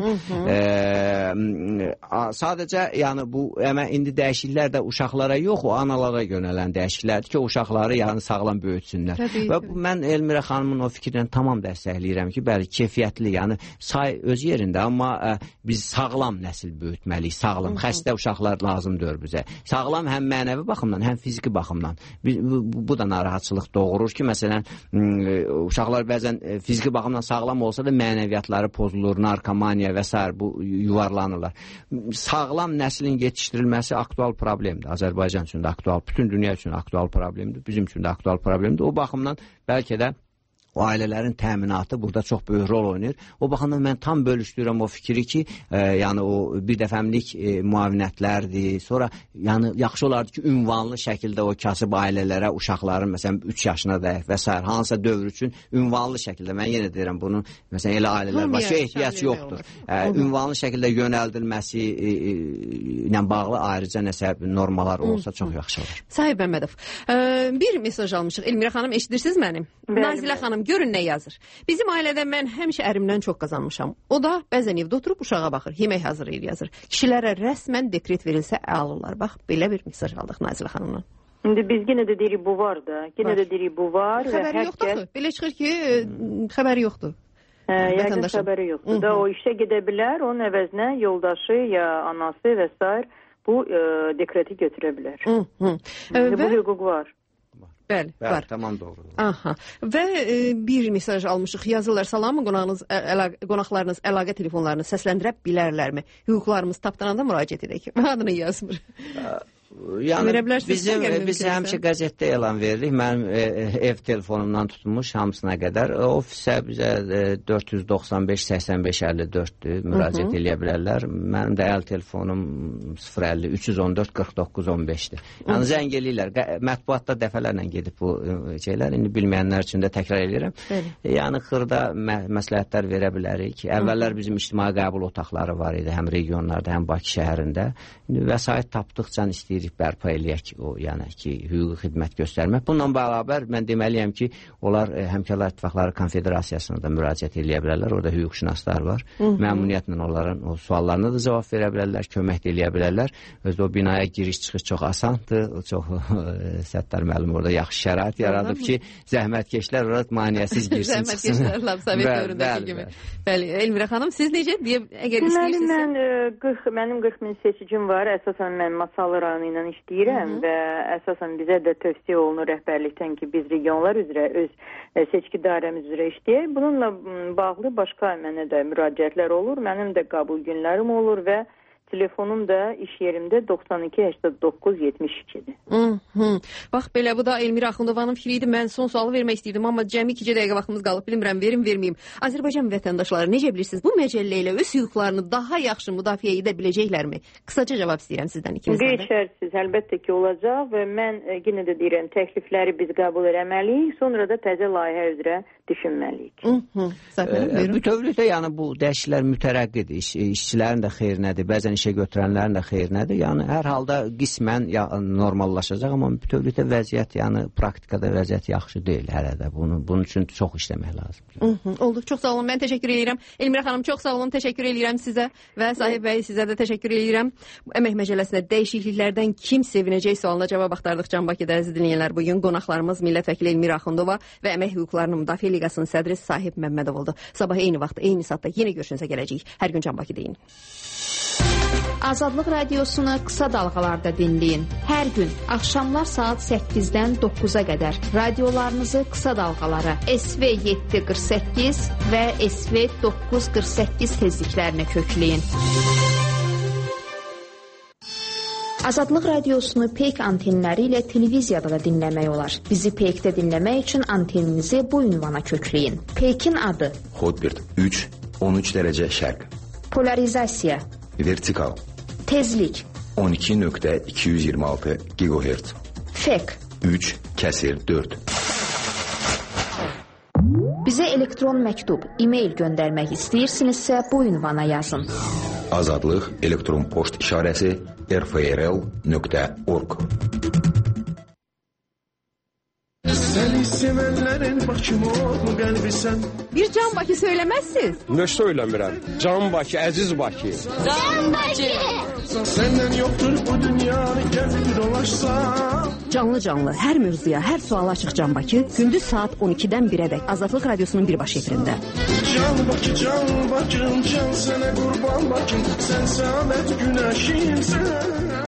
Sadəcə yəni bu indi dəyişikliklər də uşaqlara yox, o analara yönələn dəyişikliklərdir ki, o uşaqları yəni sağlam böyütsünlər. Və mən Elmirə xanımın o fikrindən tamam dəstəkləyirəm ki, bəli, keyfiyyətli, yəni say öz yerində, amma biz sağlam nəsil böyütməliyik, sağlam, xəstə uşaqlar lazımdır bizə. Sağlam həm mənəvi baxımdan, həm fiziki baxımdan. Bu da narahatçılıq doğurur ki, məsələn, uşaqlar bəzən fiziki baxımdan sağlam olsa da mənəviyyatları pozulur, narkomaniya və s. bu yuvarlanırlar. Sağlam nəslin yetişdirilməsi aktual problemdir. Azərbaycan üçün də aktual, bütün dünya üçün aktual problemdir, bizim üçün də aktual problemdir. O baxımdan bəlkə də o ailələrin təminatı burada çox böyük rol oynayır. O baxımdan mən tam bölüşdürürəm o fikri ki, yəni o bir dəfəmlik müavinətlərdir. Sonra yəni yaxşı olardı ki, ünvanlı şəkildə o kasıb ailələrə uşaqların məsələn 3 yaşına da və s. hansısa dövr üçün ünvanlı şəkildə, mən yenə deyirəm bunu, məsələn elə ailələr var ki, ehtiyac yoxdur. Ünvanlı şəkildə yönəldilməsi ilə bağlı ayrıca nəsə normalar olsa çox yaxşı olur. Sahib Məmmədov, bir mesaj almışıq. Elmirə xanım, eşidirsiniz mənim? Nazilə xanım, görün nə yazır. Bizim ailədə mən həmişə ərimdən çox qazanmışam. O da bəzən evdə oturub uşağa baxır, yemək hazırlayır yazır. Kişilərə rəsmən dekret verilsə alırlar. Bax, belə bir mesaj aldıq Nazilə xanımdan. İndi biz yenə də deyirik bu var da. Yenə də deyirik bu var. Xəbəri yoxdur. Belə çıxır ki, xəbəri yoxdur. Yəqin xəbəri yoxdur da. O işə gedə bilər, onun əvəzinə yoldaşı ya anası və s. bu dekreti götürə bilər. Bu hüquq var. Bəli, var. Tamam doğrudur. Aha. Və bir mesaj almışıq. Yazırlar, salam, qonaqlarınız əlaqə telefonlarını səsləndirə bilərlərmi? Hüquqlarımız tapdananda müraciət edək. Adını yazmır. Yəni biz həmişə qəzetdə elan veririk. Mənim ev telefonumdan tutmuş hamısına qədər. Ofisə bizə 495-85-54-dür, müraciət eləyə bilərlər. Mənim də əl telefonum 050-314-49-15-dir. Yəni zəng eləyirlər. Mətbuatda dəfələrlə gedib bu şeylər. İndi bilməyənlər üçün də təkrar edirəm. Yəni xırda məsləhətlər verə bilərik. Əvvəllər bizim ictimai qəbul otaqları var idi, həm regionlarda, həm Bakı şəhərində. Vəsait tapdıqca istəyirik bərpa eləyək o, yəni ki, hüquqi xidmət göstərmək. Bununla bərabər mən deməliyəm ki, onlar Həmkarlar İttifaqları Konfederasiyasına da müraciət eləyə bilərlər. Orada hüquqşünaslar var. Məmnuniyyətlə onların o suallarına da cavab verə bilərlər, kömək də eləyə bilərlər. Özdə o binaya giriş-çıxış çox asandır. Çox Səttar müəllim orada yaxşı şərait yaradıb ki, zəhmətkeşlər orada maneəsiz girsin, çıxsın. Zəhmətkeşlər, Sovet dövründəki kimi. Bəli, Elmirə xanım, siz necə? Əgər istəyirsinizsə. Mənim 40 min seçicim var. Əsasən mən Masallı rayonu ilə işləyirəm və əsasən bizə də tövsiyə olunur rəhbərlikdən ki, biz regionlar üzrə öz seçki dairəmiz üzrə işləyək. Bununla bağlı başqa mənə də müraciətlər olur. Mənim də qəbul günlərim olur və Telefonum da iş yerimdə 928972-dir. Bax, belə bu da Elmira Axundovanın fikri idi. Mən son sualı vermək istəyirdim, amma cəmi 2 dəqiqə vaxtımız qalıb. Bilmirəm, verim, verməyim. Azərbaycan vətəndaşları necə bilirsiniz? Bu məcəllə ilə öz hüquqlarını daha yaxşı müdafiə edə biləcəklərmi? Qısaca cavab istəyirəm sizdən ikinizdən də. Qeyd-şərtsiz, əlbəttə ki, olacaq və mən yenə də deyirəm, təklifləri biz qəbul eləməliyik, sonra da təzə layihə üzrə düşünməliyik. Bütövlükdə yəni bu dəyişikliklər mütərəqqidir. İşçilərin də xeyrinədir, bəzən işə götürənlərin də xeyrinədir. Yəni hər halda qismən normallaşacaq, amma bütövlükdə vəziyyət, yəni praktikada vəziyyət yaxşı deyil hələ də. Bunun üçün çox işləmək lazımdır. Oldu, çox sağ olun. Mən təşəkkür edirəm. Elmira xanım, çox sağ olun. Təşəkkür edirəm sizə və Sahib bəy, sizə də təşəkkür edirəm. Əmək məcəlləsində dəyişikliklərdən kim sevinəcək sualına cavab axtardıq Can Bakıda, əziz dinləyənlər. Bugün qonaqlarımız millət vəkili Elmira Axundova və Əmək Hüquqlarının Müdafiə Liqasının sədri Sahib Məmmədov oldu. Sabah eyni vaxt, eyni saatda yenə görüşünüzə gələcəyik. Hər gün Can Bakıda deyin. Azadlıq radiosunu qısa dalğalarda dinləyin. Hər gün axşamlar saat 8-dən 9-a qədər radiolarınızı qısa dalğalara SV 748 və SV 948 tezliklərinə kökləyin. Azadlıq radiosunu Peyk antenləri ilə televiziyada da dinləmək olar. Bizi Peykdə dinləmək üçün anteninizi bu ünvana kökləyin. Peykin adı Hotbird 3, 13 dərəcə şərq. Polarizasiya Vertikal. Tezlik 12.226 GHz. Fek 3/4. Bizə elektron məktub, e-mail göndərmək istəyirsinizsə bu ünvana yazın. Azadlıq elektron poçt işarəsi rfrl.org. Seni sevenlerin bakımı kalbi sen. Bir Can Bakı söylemezsiz. Ne söylemirəm? Can Bakı, əziz Bakı. Can Bakı. Senden yoktur bu dünya, gezip dolaşsam. Canlı hər mövzuya, hər suala açıq Can Bakı gündüz saat 12-dən 1-ə dək Azadlıq Radiosunun birbaşa efirində. Can Bakı, can sənə qurban Bakım, sən səadət günəşimsən.